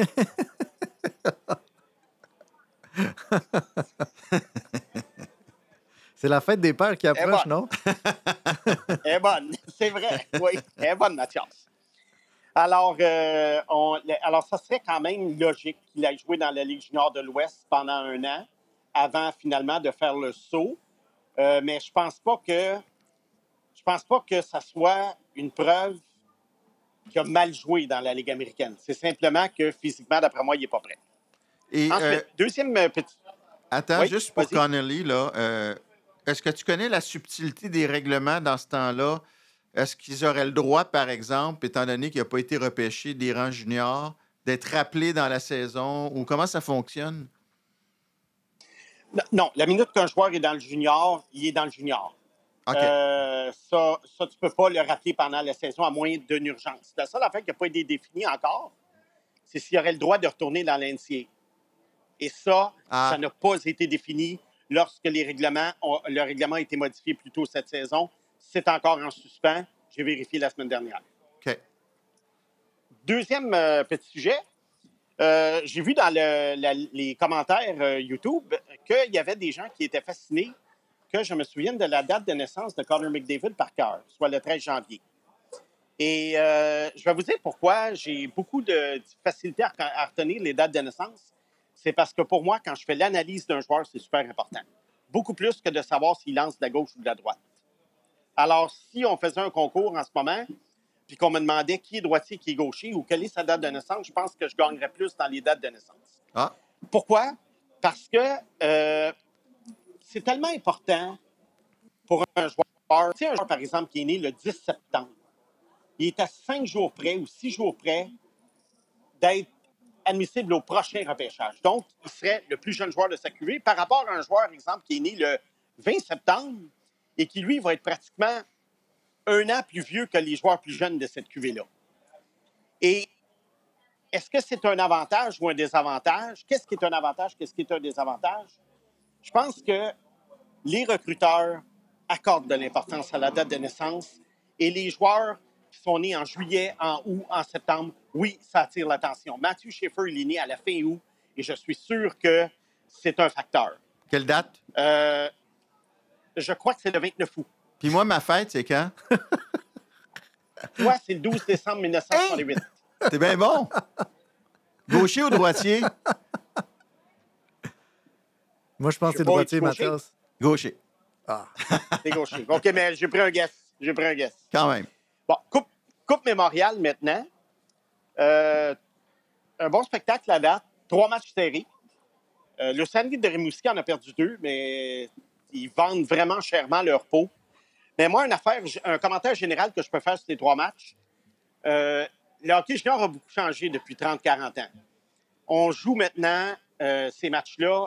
C'est la fête des pères qui approche, bon. non? Elle est bonne, c'est vrai. Oui, elle est bonne, Mathias. Alors, euh, on, alors, ça serait quand même logique qu'il aille jouer dans la Ligue junior de l'Ouest pendant un an, avant finalement de faire le saut. Euh, mais je pense pas que je pense pas que ça soit une preuve qu'il a mal joué dans la Ligue américaine. C'est simplement que physiquement, d'après moi, il n'est pas prêt. Et, Ensuite, euh, deuxième euh, petit. attends, Oui, juste pour vas-y. Connolly, là, euh, est-ce que tu connais la subtilité des règlements dans ce temps-là? Est-ce qu'ils auraient le droit, par exemple, étant donné qu'il n'a pas été repêché des rangs juniors, d'être rappelé dans la saison? Ou comment ça fonctionne? Non, la minute qu'un joueur est dans le junior, il est dans le junior. OK. Euh, ça, ça, tu ne peux pas le rappeler pendant la saison à moins d'une urgence. La seule affaire qui n'a pas été définie encore, c'est s'il aurait le droit de retourner dans l'N C A A. Et ça, Ah. ça n'a pas été défini lorsque les règlements ont, le règlement a été modifié plus tôt cette saison. C'est encore en suspens. J'ai vérifié la semaine dernière. OK. Deuxième euh, petit sujet. Euh, j'ai vu dans le- la- les commentaires euh, YouTube qu'il y avait des gens qui étaient fascinés que je me souvienne de la date de naissance de Connor McDavid par cœur, soit le treize janvier. Et euh, je vais vous dire pourquoi j'ai beaucoup de facilité à, à retenir les dates de naissance. C'est parce que pour moi, quand je fais l'analyse d'un joueur, c'est super important. Beaucoup plus que de savoir s'il lance de la gauche ou de la droite. Alors, si on faisait un concours en ce moment, puis qu'on me demandait qui est droitier, qui est gaucher, ou quelle est sa date de naissance, je pense que je gagnerais plus dans les dates de naissance. Ah. Pourquoi? Parce que euh, c'est tellement important pour un joueur. Tu sais, un joueur, par exemple, qui est né le dix septembre, il est à cinq jours près ou six jours près d'être admissible au prochain repêchage. Donc, il serait le plus jeune joueur de sa Q V par rapport à un joueur, exemple, qui est né le vingt septembre et qui, lui, va être pratiquement un an plus vieux que les joueurs plus jeunes de cette Q V-là. Et est-ce que c'est un avantage ou un désavantage? Qu'est-ce qui est un avantage? Qu'est-ce qui est un désavantage? Je pense que les recruteurs accordent de l'importance à la date de naissance et les joueurs qui sont nés en juillet, en août, en septembre, oui, ça attire l'attention. Matthew Schaefer, il est né à la fin août et je suis sûr que c'est un facteur. Quelle date? Euh, je crois que c'est le vingt-neuf août. Puis moi, ma fête, c'est quand? Toi, c'est le douze décembre mille neuf cent soixante-huit. Hey! T'es bien bon. Gaucher ou droitier? Moi, je pense que c'est pas, droitier, gaucher? Mathias. Gaucher. Ah. C'est gaucher. OK, mais j'ai pris un guess. J'ai pris un guess. Quand même. Bon, Coupe, coupe Mémorial maintenant. Euh, un bon spectacle à date. Trois matchs serrés. Euh, le Sandy de Rimouski en a perdu deux, mais ils vendent vraiment chèrement leur peau. Mais moi, une affaire, un commentaire général que je peux faire sur les trois matchs. Euh, le hockey junior a beaucoup changé depuis trente à quarante ans. On joue maintenant euh, ces matchs-là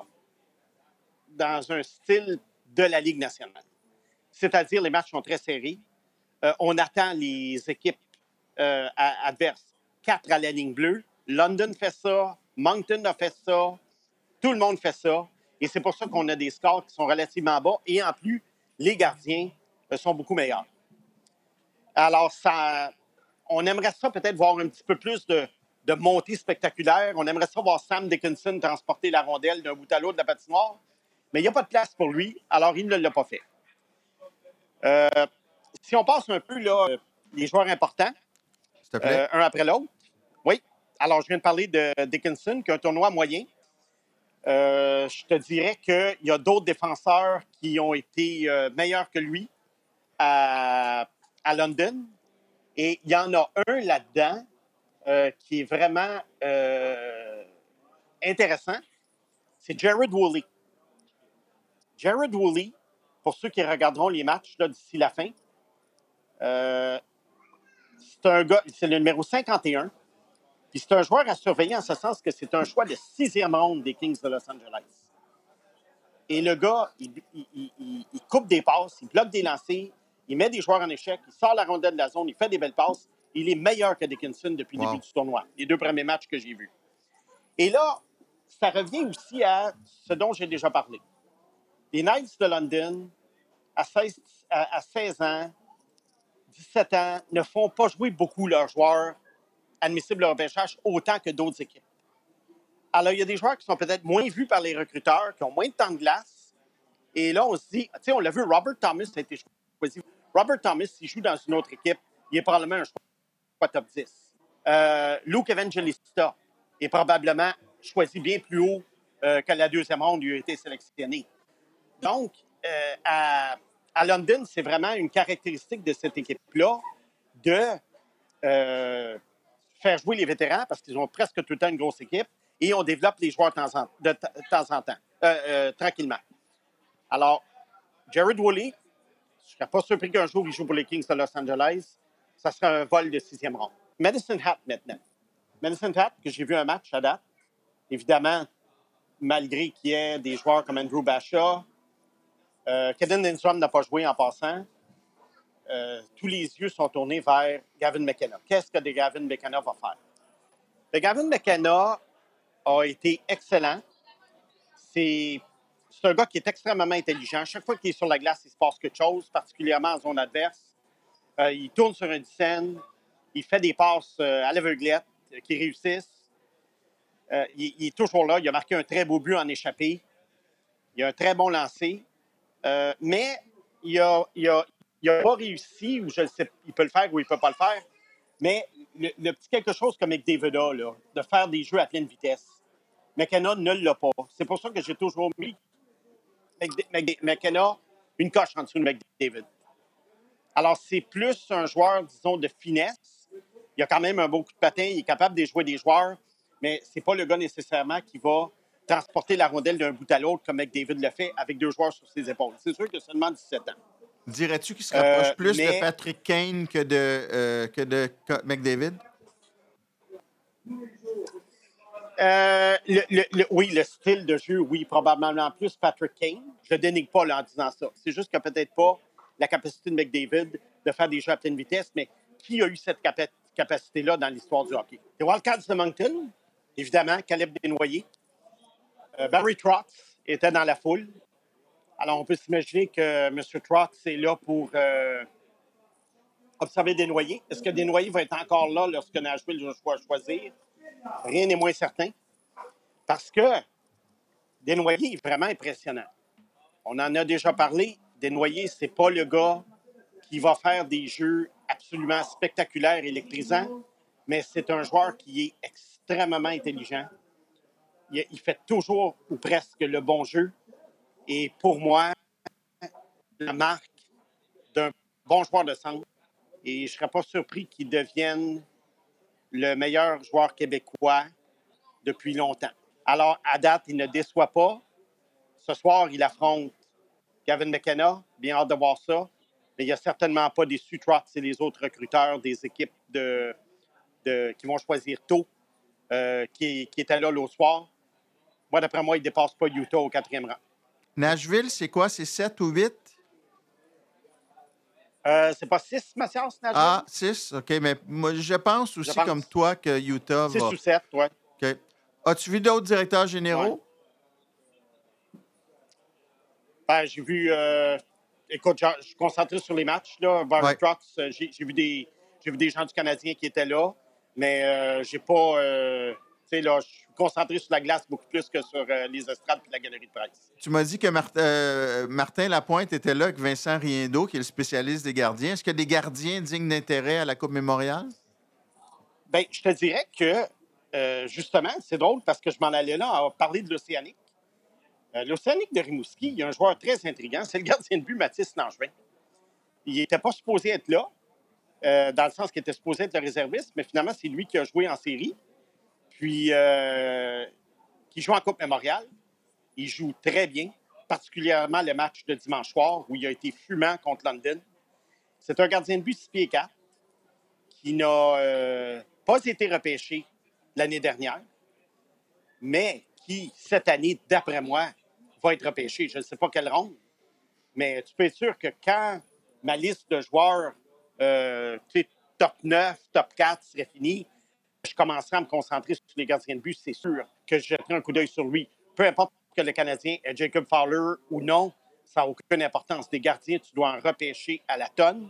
dans un style de la Ligue nationale. C'est-à-dire, les matchs sont très serrés. Euh, on attend les équipes euh, adverses. Quatre à la ligne bleue. London fait ça. Moncton a fait ça. Tout le monde fait ça. Et c'est pour ça qu'on a des scores qui sont relativement bas. Et en plus, les gardiens euh, sont beaucoup meilleurs. Alors, ça, on aimerait ça peut-être voir un petit peu plus de, de montée spectaculaire. On aimerait ça voir Sam Dickinson transporter la rondelle d'un bout à l'autre de la patinoire. Mais il n'y a pas de place pour lui, alors il ne l'a pas fait. Euh, si on passe un peu là, les joueurs importants, S'il te plaît. euh, un après l'autre. Oui. Alors, je viens de parler de Dickinson, qui a un tournoi moyen. Euh, je te dirais qu'il y a d'autres défenseurs qui ont été euh, meilleurs que lui à, à London. Et il y en a un là-dedans euh, qui est vraiment euh, intéressant. C'est Jared Woolley. Jared Woolley, pour ceux qui regarderont les matchs là, d'ici la fin, euh, c'est un gars, c'est le numéro cinquante et un. Puis c'est un joueur à surveiller en ce sens que c'est un choix de sixième ronde des Kings de Los Angeles. Et le gars, il, il, il, il coupe des passes, il bloque des lancers, il met des joueurs en échec, il sort la rondelle de la zone, il fait des belles passes. Il est meilleur que Dickinson depuis le Wow. début du tournoi, les deux premiers matchs que j'ai vus. Et là, ça revient aussi à ce dont j'ai déjà parlé. Les Knights de London, à seize, à, à seize ans, dix-sept ans, ne font pas jouer beaucoup leurs joueurs admissibles au repêchage autant que d'autres équipes. Alors, il y a des joueurs qui sont peut-être moins vus par les recruteurs, qui ont moins de temps de glace. Et là, on se dit, tu sais, on l'a vu, Robert Thomas a été choisi. Robert Thomas, s'il joue dans une autre équipe, il est probablement un choix top dix. Euh, Luke Evangelista est probablement choisi bien plus haut euh, que la deuxième ronde où il a été sélectionné. Donc, euh, à, à London, c'est vraiment une caractéristique de cette équipe-là de euh, faire jouer les vétérans parce qu'ils ont presque tout le temps une grosse équipe et on développe les joueurs de temps en, de t- de temps, en temps, euh, euh, tranquillement. Alors, Jared Woolley, je ne serais pas surpris qu'un jour il joue pour les Kings de Los Angeles. Ça serait un vol de sixième ronde. Medicine Hat maintenant. Medicine Hat, que j'ai vu un match à date. Évidemment, malgré qu'il y ait des joueurs comme Andrew Basha, euh, Kaden Lindstrom n'a pas joué en passant. Euh, tous les yeux sont tournés vers Gavin McKenna. Qu'est-ce que Gavin McKenna va faire? Le Gavin McKenna a été excellent. C'est, c'est un gars qui est extrêmement intelligent. Chaque fois qu'il est sur la glace, il se passe quelque chose, particulièrement en zone adverse. Euh, il tourne sur une scène. Il fait des passes euh, à l'aveuglette euh, qui réussissent. Euh, il, il est toujours là. Il a marqué un très beau but en échappée. Il a un très bon lancer. Euh, mais il n'a il a, il a pas réussi, ou je le sais, il peut le faire ou il ne peut pas le faire. Mais le, le petit quelque chose que McDavid a, là, de faire des jeux à pleine vitesse, McKenna ne l'a pas. C'est pour ça que j'ai toujours mis McKenna une coche en dessous de McDavid. Alors, c'est plus un joueur, disons, de finesse. Il a quand même un beau coup de patin. Il est capable de jouer des joueurs, mais c'est pas le gars nécessairement qui va transporter la rondelle d'un bout à l'autre comme McDavid le fait avec deux joueurs sur ses épaules. C'est sûr que seulement dix-sept ans. Dirais-tu qu'il se rapproche Euh, plus mais- de Patrick Kane que de, euh, que de McDavid? Euh, le, le, le, oui, le style de jeu, oui, probablement plus Patrick Kane. Je ne dénigre pas là, en disant ça. C'est juste que peut-être pas la capacité de McDavid de faire des jeux à pleine vitesse, mais qui a eu cette capa- capacité-là dans l'histoire du hockey? Les Wildcats de Moncton, évidemment, Caleb Desnoyers. Euh, Barry Trotz était dans la foule. Alors, on peut s'imaginer que M. Trotz est là pour euh, observer Desnoyers. Est-ce que Desnoyers va être encore là lorsque Nashville va choisir? Rien n'est moins certain. Parce que Desnoyers est vraiment impressionnant. On en a déjà parlé. Desnoyers, c'est pas le gars qui va faire des jeux absolument spectaculaires, électrisants, mais c'est un joueur qui est extrêmement intelligent. Il, il fait toujours ou presque le bon jeu. Et pour moi, la marque d'un bon joueur de centre. Et je ne serais pas surpris qu'il devienne le meilleur joueur québécois depuis longtemps. Alors, à date, il ne déçoit pas. Ce soir, il affronte Gavin McKenna. Bien hâte de voir ça. Mais il n'y a certainement pas déçu Trotz et les autres recruteurs des équipes de, de, qui vont choisir tôt, euh, qui, qui étaient là l'autre soir. Moi, d'après moi, il ne dépasse pas Utah au quatrième rang. Nashville, c'est quoi? C'est sept ou huit? Euh, c'est pas six, Mathias, Nashville? Ah, six, OK. Mais moi, je pense aussi, je pense. Comme toi, que Utah six va... six ou sept, oui. OK. As-tu vu d'autres directeurs généraux? Ouais. Ben, j'ai vu... Euh... Écoute, je suis concentré sur les matchs. Là. Barry ouais. Trotz, j'ai, j'ai, vu des, j'ai vu des gens du Canadien qui étaient là, mais euh, j'ai pas... Euh... Tu sais, là, je suis concentré sur la glace beaucoup plus que sur euh, les estrades et la galerie de presse. Tu m'as dit que Martin, euh, Martin Lapointe était là avec Vincent Riendeau, qui est le spécialiste des gardiens. Est-ce qu'il y a des gardiens dignes d'intérêt à la Coupe Mémorial? Bien, je te dirais que, euh, justement, c'est drôle parce que je m'en allais là à parler de l'Océanique. Euh, L'Océanique de Rimouski, il y a un joueur très intriguant, c'est le gardien de but Mathis Langevin. Il n'était pas supposé être là, euh, dans le sens qu'il était supposé être le réserviste, mais finalement, c'est lui qui a joué en série, puis euh, qui joue en Coupe Mémorial. Il joue très bien, particulièrement le match de dimanche soir où il a été fumant contre London. C'est un gardien de but six pieds quatre qui n'a euh, pas été repêché l'année dernière, mais qui, cette année, d'après moi, va être repêché. Je ne sais pas quelle ronde, mais tu peux être sûr que quand ma liste de joueurs euh, top neuf, top quatre serait finie, je commencerai à me concentrer sur les gardiens de but, c'est sûr que je jetterai un coup d'œil sur lui. Peu importe que le Canadien est Jacob Fowler ou non, ça n'a aucune importance. Des gardiens, tu dois en repêcher à la tonne.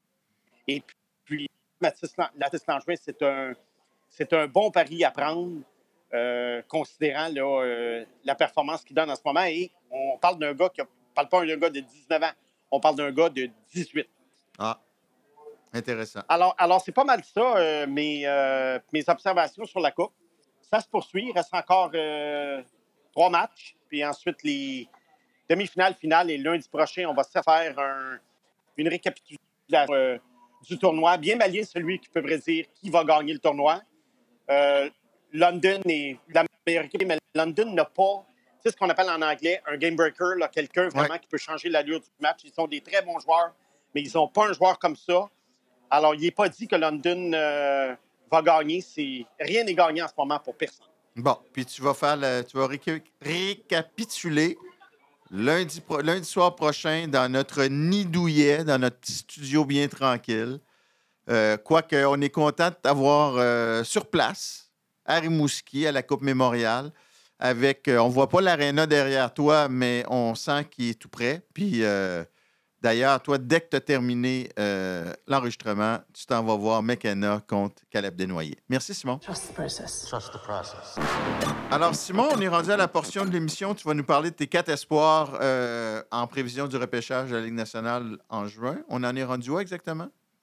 Et puis, Mathis Langevin, c'est un, c'est un bon pari à prendre, euh, considérant là, euh, la performance qu'il donne en ce moment. Et on parle d'un gars qui ne parle pas d'un gars de dix-neuf ans, on parle d'un gars de dix-huit. Ah, intéressant. Alors, alors c'est pas mal ça, euh, mes, euh, mes observations sur la Coupe. Ça se poursuit, il reste encore euh, trois matchs, puis ensuite les demi-finales, finales, et lundi prochain, on va se faire un, une récapitulation euh, du tournoi. Bien malin, celui qui peut prédire qui va gagner le tournoi. Euh, London est la meilleure équipe, mais London n'a pas, tu sais ce qu'on appelle en anglais un game breaker, là, quelqu'un vraiment ouais. qui peut changer l'allure du match. Ils sont des très bons joueurs, mais ils n'ont pas un joueur comme ça. Alors, il n'est pas dit que London euh, va gagner. C'est... Rien n'est gagné en ce moment pour personne. Bon, puis tu vas faire le... tu vas réca... récapituler lundi, pro... lundi soir prochain dans notre nid douillet, dans notre petit studio bien tranquille. Euh, Quoique, on est content de t'avoir euh, sur place, à Rimouski, à la Coupe Mémorial. Avec, euh, on ne voit pas l'aréna derrière toi, mais on sent qu'il est tout près. Puis... Euh... D'ailleurs, toi, dès que tu as terminé euh, l'enregistrement, tu t'en vas voir McKenna contre Caleb Desnoyers. Merci, Simon. Trust the process. Trust the process. Alors, Simon, on est rendu à la portion de l'émission. Tu vas nous parler de tes quatre espoirs euh, en prévision du repêchage de la Ligue nationale en juin. On en est rendu où exactement?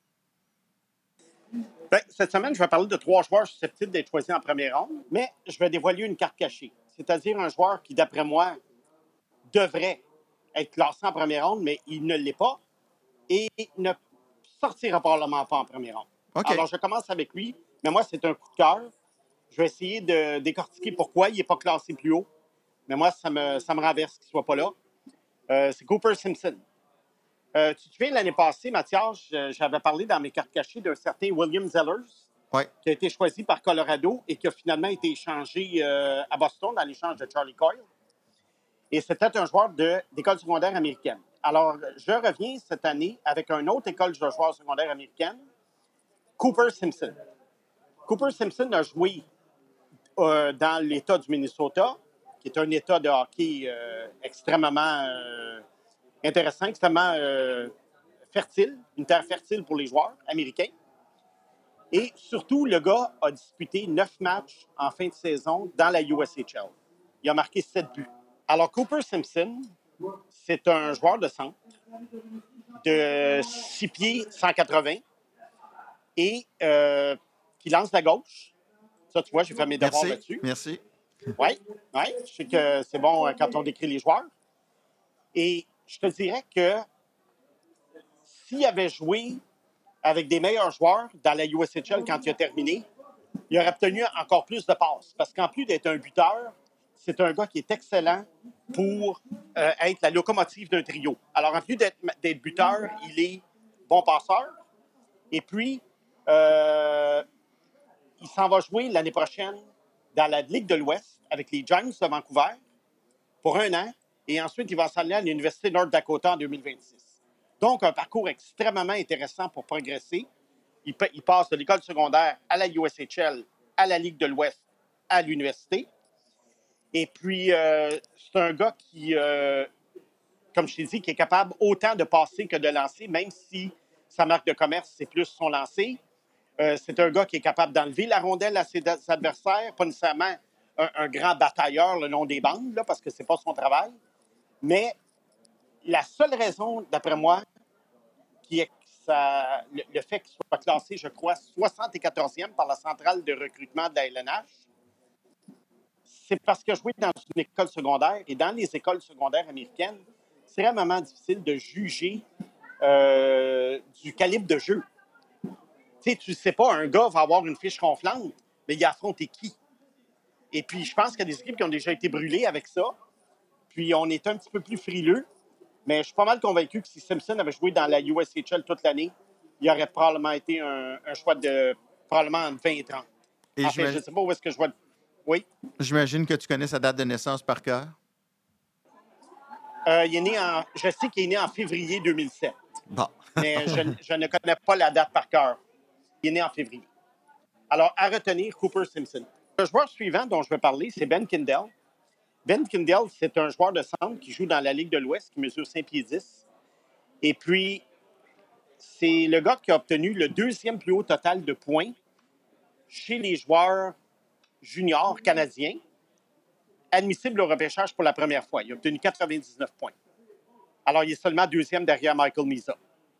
Bien, cette semaine, je vais parler de trois joueurs susceptibles d'être choisis en première ronde, mais je vais dévoiler une carte cachée. C'est-à-dire un joueur qui, d'après moi, devrait être classé en première ronde, mais il ne l'est pas et ne sortira probablement pas en première ronde. Okay. Alors, je commence avec lui, mais moi, c'est un coup de cœur. Je vais essayer de décortiquer pourquoi il n'est pas classé plus haut, mais moi, ça me, ça me renverse qu'il ne soit pas là. Euh, c'est Cooper Simpson. Euh, tu te souviens, l'année passée, Mathias, j'avais parlé dans mes cartes cachées d'un certain William Zellers, Ouais. qui a été choisi par Colorado et qui a finalement été échangé euh, à Boston dans l'échange de Charlie Coyle. Et c'était un joueur de, d'école secondaire américaine. Alors, je reviens cette année avec une autre école de joueurs secondaires américaine, Cooper Simpson. Cooper Simpson a joué euh, dans l'État du Minnesota, qui est un État de hockey euh, extrêmement euh, intéressant, extrêmement euh, fertile, une terre fertile pour les joueurs américains. Et surtout, le gars a disputé neuf matchs en fin de saison dans la U S H L. Il a marqué sept buts. Alors, Cooper Simpson, c'est un joueur de centre de six pieds cent quatre-vingts et euh, qui lance la gauche. Ça, tu vois, j'ai fait mes devoirs Merci. là-dessus. Merci. Oui, oui, je sais que c'est bon quand on décrit les joueurs. Et je te dirais que s'il avait joué avec des meilleurs joueurs dans la U S H L quand il a terminé, il aurait obtenu encore plus de passes. Parce qu'en plus d'être un buteur, c'est un gars qui est excellent pour euh, être la locomotive d'un trio. Alors, en plus d'être, d'être buteur, il est bon passeur. Et puis, euh, il s'en va jouer l'année prochaine dans la Ligue de l'Ouest avec les Giants de Vancouver pour un an. Et ensuite, il va s'en aller à l'Université North Dakota en deux mille vingt-six. Donc, un parcours extrêmement intéressant pour progresser. Il, pa- il passe de l'école secondaire à la U S H L, à la Ligue de l'Ouest, à l'université. Et puis, euh, c'est un gars qui, euh, comme je t'ai dit, qui est capable autant de passer que de lancer, même si sa marque de commerce, c'est plus son lancer. Euh, c'est un gars qui est capable d'enlever la rondelle à ses adversaires, pas nécessairement un, un grand batailleur le long des bandes, là, parce que c'est pas son travail. Mais la seule raison, d'après moi, qui est ça, le, le fait qu'il soit classé, je crois, soixante-quatorzième par la centrale de recrutement de la L N H, c'est parce qu'il a joué dans une école secondaire. Et dans les écoles secondaires américaines, c'est vraiment difficile de juger euh, du calibre de jeu. Tu sais, tu sais pas, un gars va avoir une fiche ronflante, mais il a affronté qui? Et puis, je pense qu'il y a des équipes qui ont déjà été brûlées avec ça. Puis, on est un petit peu plus frileux. Mais je suis pas mal convaincu que si Simpson avait joué dans la U S H L toute l'année, il aurait probablement été un, un choix de probablement vingt et trente. Et En fait, je ne sais pas où est-ce que je vois... Oui? J'imagine que tu connais sa date de naissance par cœur. Euh, il est né en... Je sais qu'il est né en février deux mille sept. Bon. Mais je, je ne connais pas la date par cœur. Il est né en février. Alors, à retenir, Cooper Simpson. Le joueur suivant dont je veux parler, c'est Ben Kindell. Ben Kindell, c'est un joueur de centre qui joue dans la Ligue de l'Ouest, qui mesure cinq pieds dix. Et puis, c'est le gars qui a obtenu le deuxième plus haut total de points chez les joueurs juniors canadiens, admissibles au repêchage pour la première fois. Il a obtenu quatre-vingt-dix-neuf points. Alors, il est seulement deuxième derrière Michael Misa.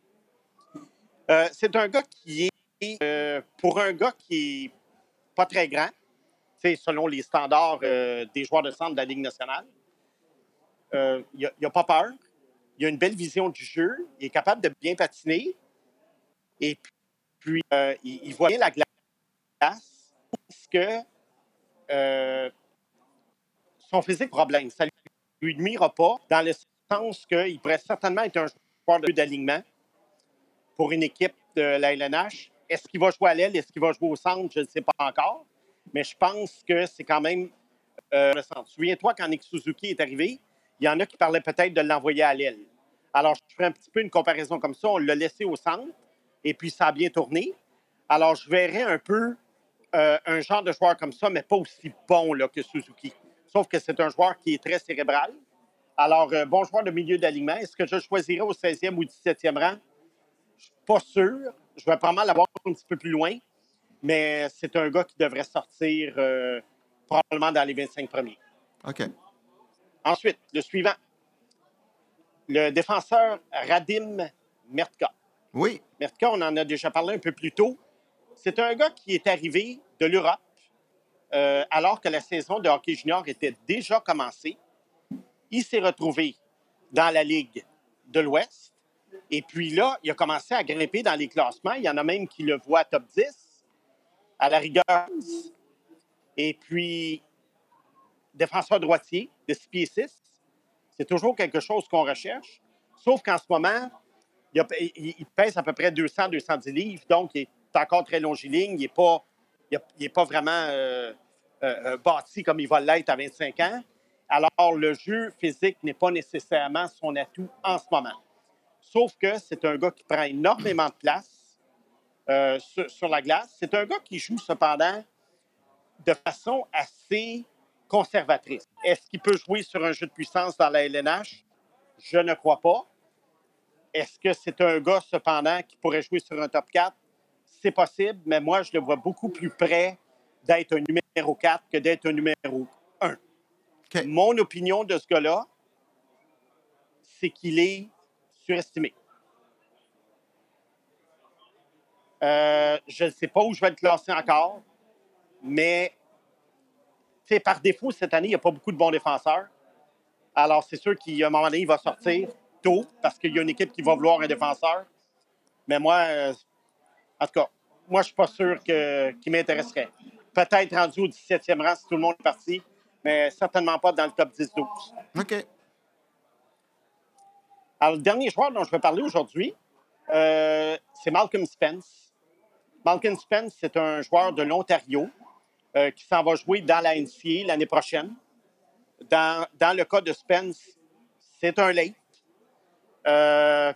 Euh, c'est un gars qui est, euh, pour un gars qui est pas très grand, selon les standards euh, des joueurs de centre de la Ligue nationale, euh, il n'a pas peur. Il a une belle vision du jeu. Il est capable de bien patiner. Et puis, euh, il, il voit bien la glace. Parce que euh, son physique problème, ça ne lui nuira pas, dans le sens qu'il pourrait certainement être un joueur de d'alignement pour une équipe de la L N H. Est-ce qu'il va jouer à l'aile? Est-ce qu'il va jouer au centre? Je ne sais pas encore. Mais je pense que c'est quand même euh, le centre. Souviens-toi, quand Nick Suzuki est arrivé, il y en a qui parlaient peut-être de l'envoyer à l'aile. Alors, je ferai un petit peu une comparaison comme ça. On l'a laissé au centre et puis ça a bien tourné. Alors, je verrais un peu euh, un genre de joueur comme ça, mais pas aussi bon là, que Suzuki. Sauf que c'est un joueur qui est très cérébral. Alors, euh, bon joueur de milieu d'alignement. Est-ce que je le choisirais au seizième ou dix-septième rang? Je ne suis pas sûr. Je vais probablement l'avoir un petit peu plus loin. Mais c'est un gars qui devrait sortir euh, probablement dans les vingt-cinq premiers. OK. Ensuite, le suivant. Le défenseur Radim Mertka. Oui. Mertka, on en a déjà parlé un peu plus tôt. C'est un gars qui est arrivé de l'Europe euh, alors que la saison de hockey junior était déjà commencée. Il s'est retrouvé dans la Ligue de l'Ouest. Et puis là, il a commencé à grimper dans les classements. Il y en a même qui le voient top dix, à la rigueur. Et puis, défenseur droitier de six pieds six. C'est toujours quelque chose qu'on recherche. Sauf qu'en ce moment, il, a, il, il pèse à peu près deux cents à deux cent dix livres, donc il est c'est encore très longiligne. Il n'est pas, il est pas vraiment euh, euh, bâti comme il va l'être à vingt-cinq ans. Alors, le jeu physique n'est pas nécessairement son atout en ce moment. Sauf que c'est un gars qui prend énormément de place euh, sur, sur la glace. C'est un gars qui joue cependant de façon assez conservatrice. Est-ce qu'il peut jouer sur un jeu de puissance dans la L N H? Je ne crois pas. Est-ce que c'est un gars, cependant, qui pourrait jouer sur un top quatre? C'est possible, mais moi, je le vois beaucoup plus près d'être un numéro quatre que d'être un numéro un. Okay. Mon opinion de ce gars-là, c'est qu'il est surestimé. Euh, je ne sais pas où je vais le classer encore, mais par défaut, cette année, il n'y a pas beaucoup de bons défenseurs. Alors, c'est sûr qu'à un moment donné, il va sortir tôt parce qu'il y a une équipe qui va vouloir un défenseur. Mais moi, euh, en tout cas, moi, je ne suis pas sûr que, qu'il m'intéresserait. Peut-être rendu au dix-septième rang si tout le monde est parti, mais certainement pas dans le top dix douze. OK. Alors, le dernier joueur dont je vais parler aujourd'hui, euh, c'est Malcolm Spence. Malcolm Spence, c'est un joueur de l'Ontario euh, qui s'en va jouer dans la N C A A l'année prochaine. Dans, dans le cas de Spence, c'est un late. Euh,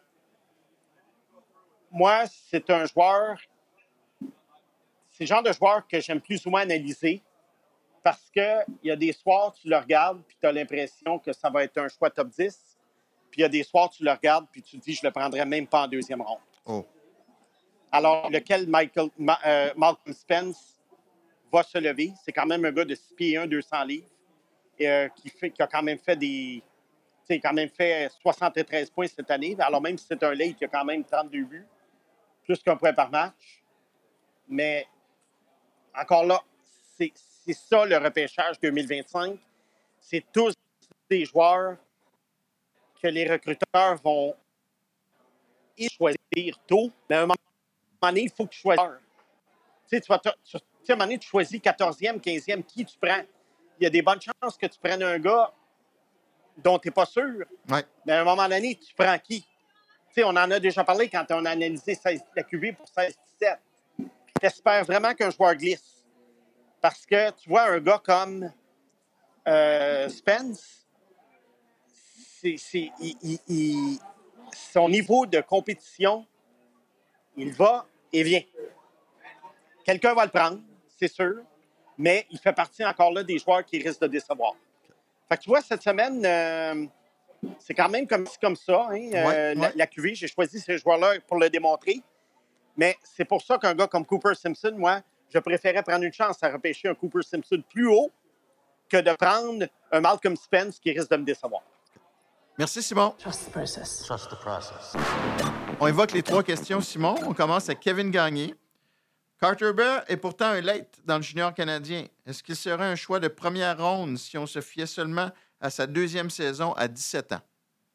moi, c'est un joueur... C'est le genre de joueur que j'aime plus ou moins analyser parce qu'il y a des soirs, tu le regardes puis tu as l'impression que ça va être un choix top dix. Puis il y a des soirs, tu le regardes puis tu te dis, je le prendrais même pas en deuxième ronde. Oh. Alors, lequel Michael, Ma, euh, Malcolm Spence va se lever? C'est quand même un gars de six pieds un, deux cents livres et, euh, qui, fait, qui a quand même fait des... Tu sais, quand même fait soixante-treize points cette année. Alors, même si c'est un late, il a quand même trente-deux buts, plus qu'un point par match. Mais encore là, c'est, c'est ça le repêchage deux mille vingt-cinq. C'est tous des joueurs que les recruteurs vont choisir tôt. Mais à un moment donné, il faut que tu choisisses. Tu sais, tu vas tu, tu, à un moment donné, tu choisis quatorzième, quinzième, qui tu prends? Il y a des bonnes chances que tu prennes un gars dont tu n'es pas sûr. Ouais. Mais à un moment donné, tu prends qui? Tu sais, on en a déjà parlé quand on a analysé la Q V pour seize dix-sept. Tu espères vraiment qu'un joueur glisse. Parce que tu vois un gars comme euh, Spence, c'est, c'est, il, il, il, son niveau de compétition, il va et vient. Quelqu'un va le prendre, c'est sûr, mais il fait partie encore là des joueurs qui risquent de décevoir. Fait que tu vois, cette semaine, euh, c'est quand même comme, comme ça. Hein, ouais, euh, ouais. La, la Q V, j'ai choisi ces joueurs-là pour le démontrer. Mais c'est pour ça qu'un gars comme Cooper Simpson, moi, je préférais prendre une chance à repêcher un Cooper Simpson plus haut que de prendre un Malcolm Spence qui risque de me décevoir. Merci, Simon. Trust the process. Trust the process. On évoque les trois questions, Simon. On commence avec Kevin Gagné. Carter Bear est pourtant un late dans le junior canadien. Est-ce qu'il serait un choix de première ronde si on se fiait seulement à sa deuxième saison à dix-sept ans?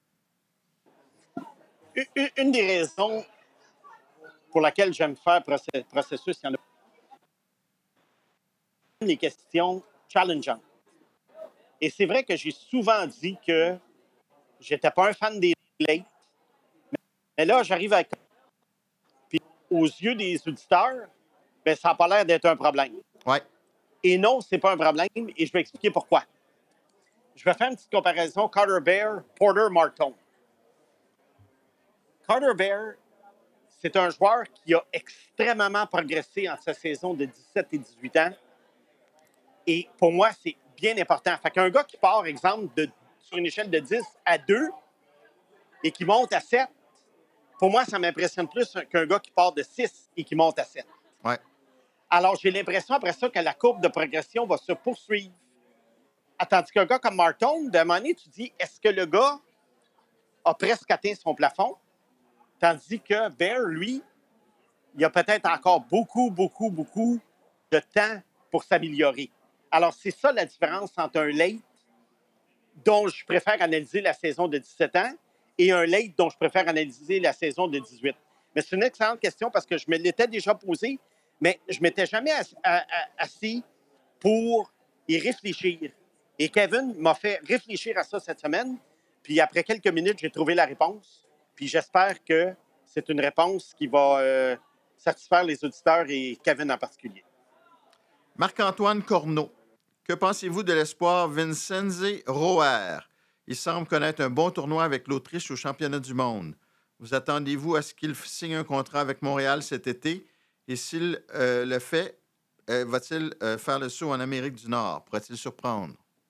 Une, une des raisons pour laquelle j'aime faire le processus, il y en a les questions challengeantes. Et c'est vrai que j'ai souvent dit que j'étais pas un fan des late, mais là, j'arrive avec... Puis aux yeux des auditeurs, bien, ça n'a pas l'air d'être un problème. Ouais. Et non, c'est pas un problème, et je vais expliquer pourquoi. Je vais faire une petite comparaison Carter Bear, Porter Martone. Carter Bear, c'est un joueur qui a extrêmement progressé en sa saison de dix-sept et dix-huit ans. Et pour moi, c'est bien important. Fait qu'un gars qui part, exemple, de, sur une échelle de dix à deux et qui monte à sept, pour moi, ça m'impressionne plus qu'un gars qui part de six et qui monte à sept. Ouais. Alors, j'ai l'impression après ça que la courbe de progression va se poursuivre. Tandis qu'un gars comme Martone, d'un moment donné, tu dis, est-ce que le gars a presque atteint son plafond? Tandis que Bear, lui, il a peut-être encore beaucoup, beaucoup, beaucoup de temps pour s'améliorer. Alors, c'est ça la différence entre un late dont je préfère analyser la saison de dix-sept ans et un late dont je préfère analyser la saison de dix-huit. Mais c'est une excellente question parce que je me l'étais déjà posée, mais je ne m'étais jamais assis pour y réfléchir. Et Kevin m'a fait réfléchir à ça cette semaine. Puis après quelques minutes, j'ai trouvé la réponse. Puis j'espère que c'est une réponse qui va, euh, satisfaire les auditeurs et Kevin en particulier. Marc-Antoine Corneau, que pensez-vous de l'espoir Vincenze Roer? Il semble connaître un bon tournoi avec l'Autriche au championnat du monde. Vous attendez-vous à ce qu'il signe un contrat avec Montréal cet été? Et s'il euh, le fait, euh, va-t-il euh, faire le saut en Amérique du Nord? Pourrait-il surprendre?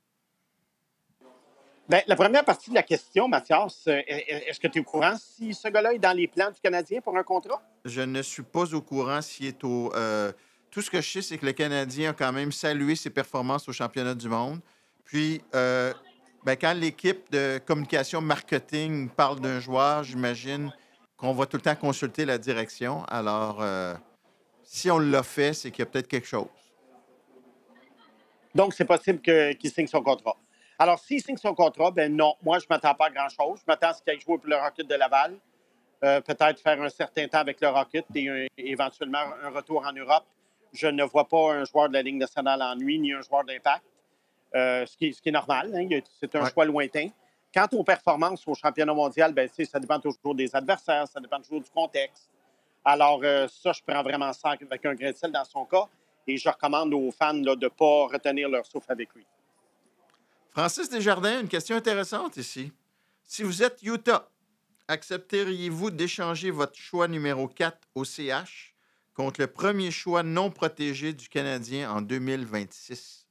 Bien, la première partie de la question, Mathias, euh, est-ce que tu es au courant si ce gars-là est dans les plans du Canadien pour un contrat? Je ne suis pas au courant s'il est au... Euh, tout ce que je sais, c'est que le Canadien a quand même salué ses performances au championnat du monde. Puis, euh, ben, quand l'équipe de communication marketing parle d'un joueur, j'imagine qu'on va tout le temps consulter la direction. Alors, euh, si on l'a fait, c'est qu'il y a peut-être quelque chose. Donc, c'est possible que, qu'il signe son contrat. Alors, s'il signe son contrat, ben non, moi, je ne m'attends pas à grand-chose. Je m'attends à ce qu'il aille jouer pour le Rocket de Laval, euh, peut-être faire un certain temps avec le Rocket et un, éventuellement un retour en Europe. Je ne vois pas un joueur de la Ligue nationale en nuit, ni un joueur d'impact, euh, ce, qui, ce qui est normal. Hein, c'est un ouais. choix lointain. Quant aux performances au championnat mondial, ben, ça dépend toujours des adversaires, ça dépend toujours du contexte. Alors, euh, ça, je prends vraiment ça avec un grain de sel dans son cas et je recommande aux fans là, de ne pas retenir leur souffle avec lui. Francis Desjardins, une question intéressante ici. Si vous êtes Utah, accepteriez-vous d'échanger votre choix numéro quatre au C H contre le premier choix non protégé du Canadien en deux mille vingt-six?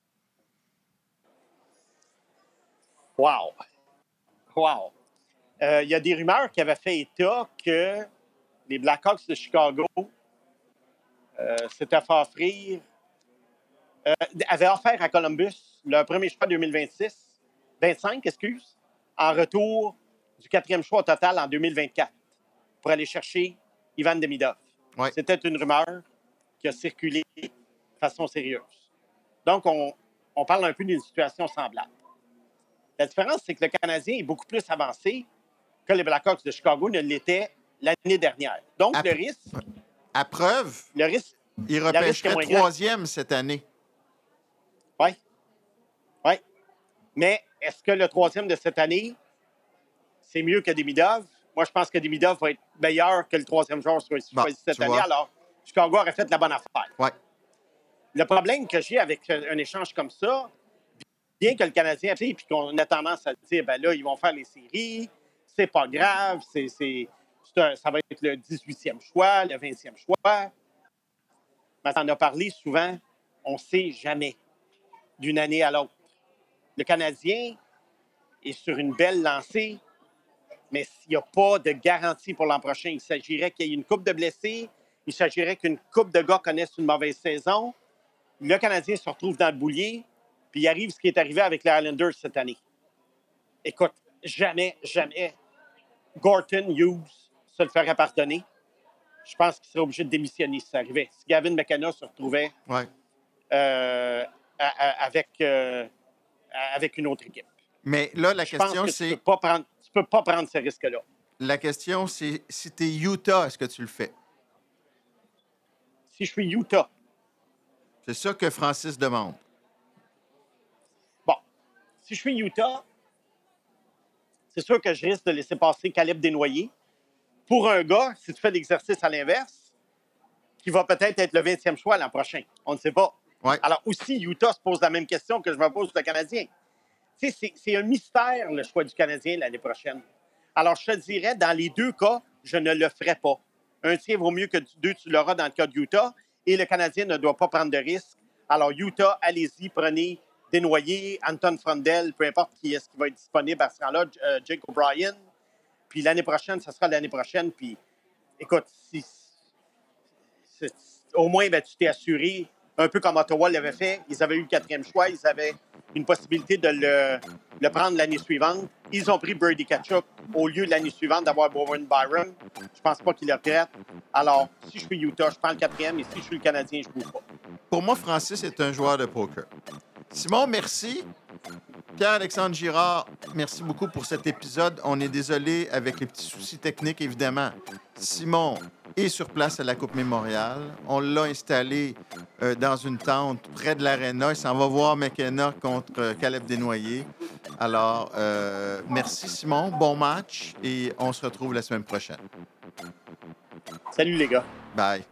Wow! Wow! Il euh, y a des rumeurs qui avaient fait état que les Blackhawks de Chicago euh, s'étaient fait offrir, euh, avaient offert à Columbus le premier choix deux mille vingt-six, vingt-cinq, excuse, en retour du quatrième choix au total en deux mille vingt-quatre pour aller chercher Ivan Demidov. Ouais. C'était une rumeur qui a circulé de façon sérieuse. Donc, on, on parle un peu d'une situation semblable. La différence, c'est que le Canadien est beaucoup plus avancé que les Blackhawks de Chicago ne l'étaient l'année dernière. Donc, à le risque... À preuve, le risque, il repêcherait troisième cette année. Oui. Oui. Mais est-ce que le troisième de cette année, c'est mieux que Demidov? Moi, je pense que Demidov va être meilleur que le troisième joueur choisi bon, cette année. Vois. Alors, Chicago aurait fait la bonne affaire. Ouais. Le problème que j'ai avec un échange comme ça, bien que le Canadien, puis qu'on a tendance à dire, ben là, ils vont faire les séries, c'est pas grave, c'est, c'est, c'est un, ça va être le dix-huitième choix, le vingtième choix. Mais on en a parlé souvent, on ne sait jamais d'une année à l'autre. Le Canadien est sur une belle lancée, mais s'il n'y a pas de garantie pour l'an prochain, il s'agirait qu'il y ait une couple de blessés, il s'agirait qu'une couple de gars connaissent une mauvaise saison, le Canadien se retrouve dans le boulier, puis il arrive ce qui est arrivé avec les Islanders cette année. Écoute, jamais, jamais Gorton, Hughes se le ferait pardonner. Je pense qu'il serait obligé de démissionner si ça arrivait. Si Gavin McKenna se retrouvait ouais. euh, à, à, avec, euh, avec une autre équipe. Mais là, la Je question, pense que c'est... Tu ne peux, peux pas prendre ce risque-là. La question, c'est si tu es Utah, est-ce que tu le fais? Si je suis Utah. C'est ça que Francis demande. Bon. Si je suis Utah, c'est sûr que je risque de laisser passer Caleb Desnoyers. Pour un gars, si tu fais l'exercice à l'inverse, qui va peut-être être le vingtième choix l'an prochain. On ne sait pas. Ouais. Alors aussi, Utah se pose la même question que je me pose le Canadien. Tu sais, c'est, c'est un mystère, le choix du Canadien l'année prochaine. Alors, je te dirais, dans les deux cas, je ne le ferai pas. Un tien vaut mieux que deux, tu l'auras dans le cas de Utah. Et le Canadien ne doit pas prendre de risques. Alors, Utah, allez-y, prenez Desnoyers, Anton Frondel, peu importe qui est-ce qui va être disponible à ce temps-là, euh, Jake O'Brien. Puis l'année prochaine, ça sera l'année prochaine. Puis, écoute, si, si, au moins, ben, tu t'es assuré, un peu comme Ottawa l'avait fait. Ils avaient eu le quatrième choix. Ils avaient une possibilité de le, le prendre l'année suivante. Ils ont pris Brady Tkachuk au lieu de l'année suivante d'avoir Bowen Byron. Je pense pas qu'il le regrette. Alors, si je suis Utah, je prends le quatrième. Et si je suis le Canadien, je ne bouge pas. Pour moi, Francis est un joueur de poker. Simon, merci. Pierre-Alexandre Girard, merci beaucoup pour cet épisode. On est désolé avec les petits soucis techniques, évidemment. Simon est sur place à la Coupe Mémorial. On l'a installé euh, dans une tente près de l'aréna. Il s'en va voir McKenna contre euh, Caleb Desnoyers. Alors, euh, merci Simon. Bon match et on se retrouve la semaine prochaine. Salut les gars. Bye.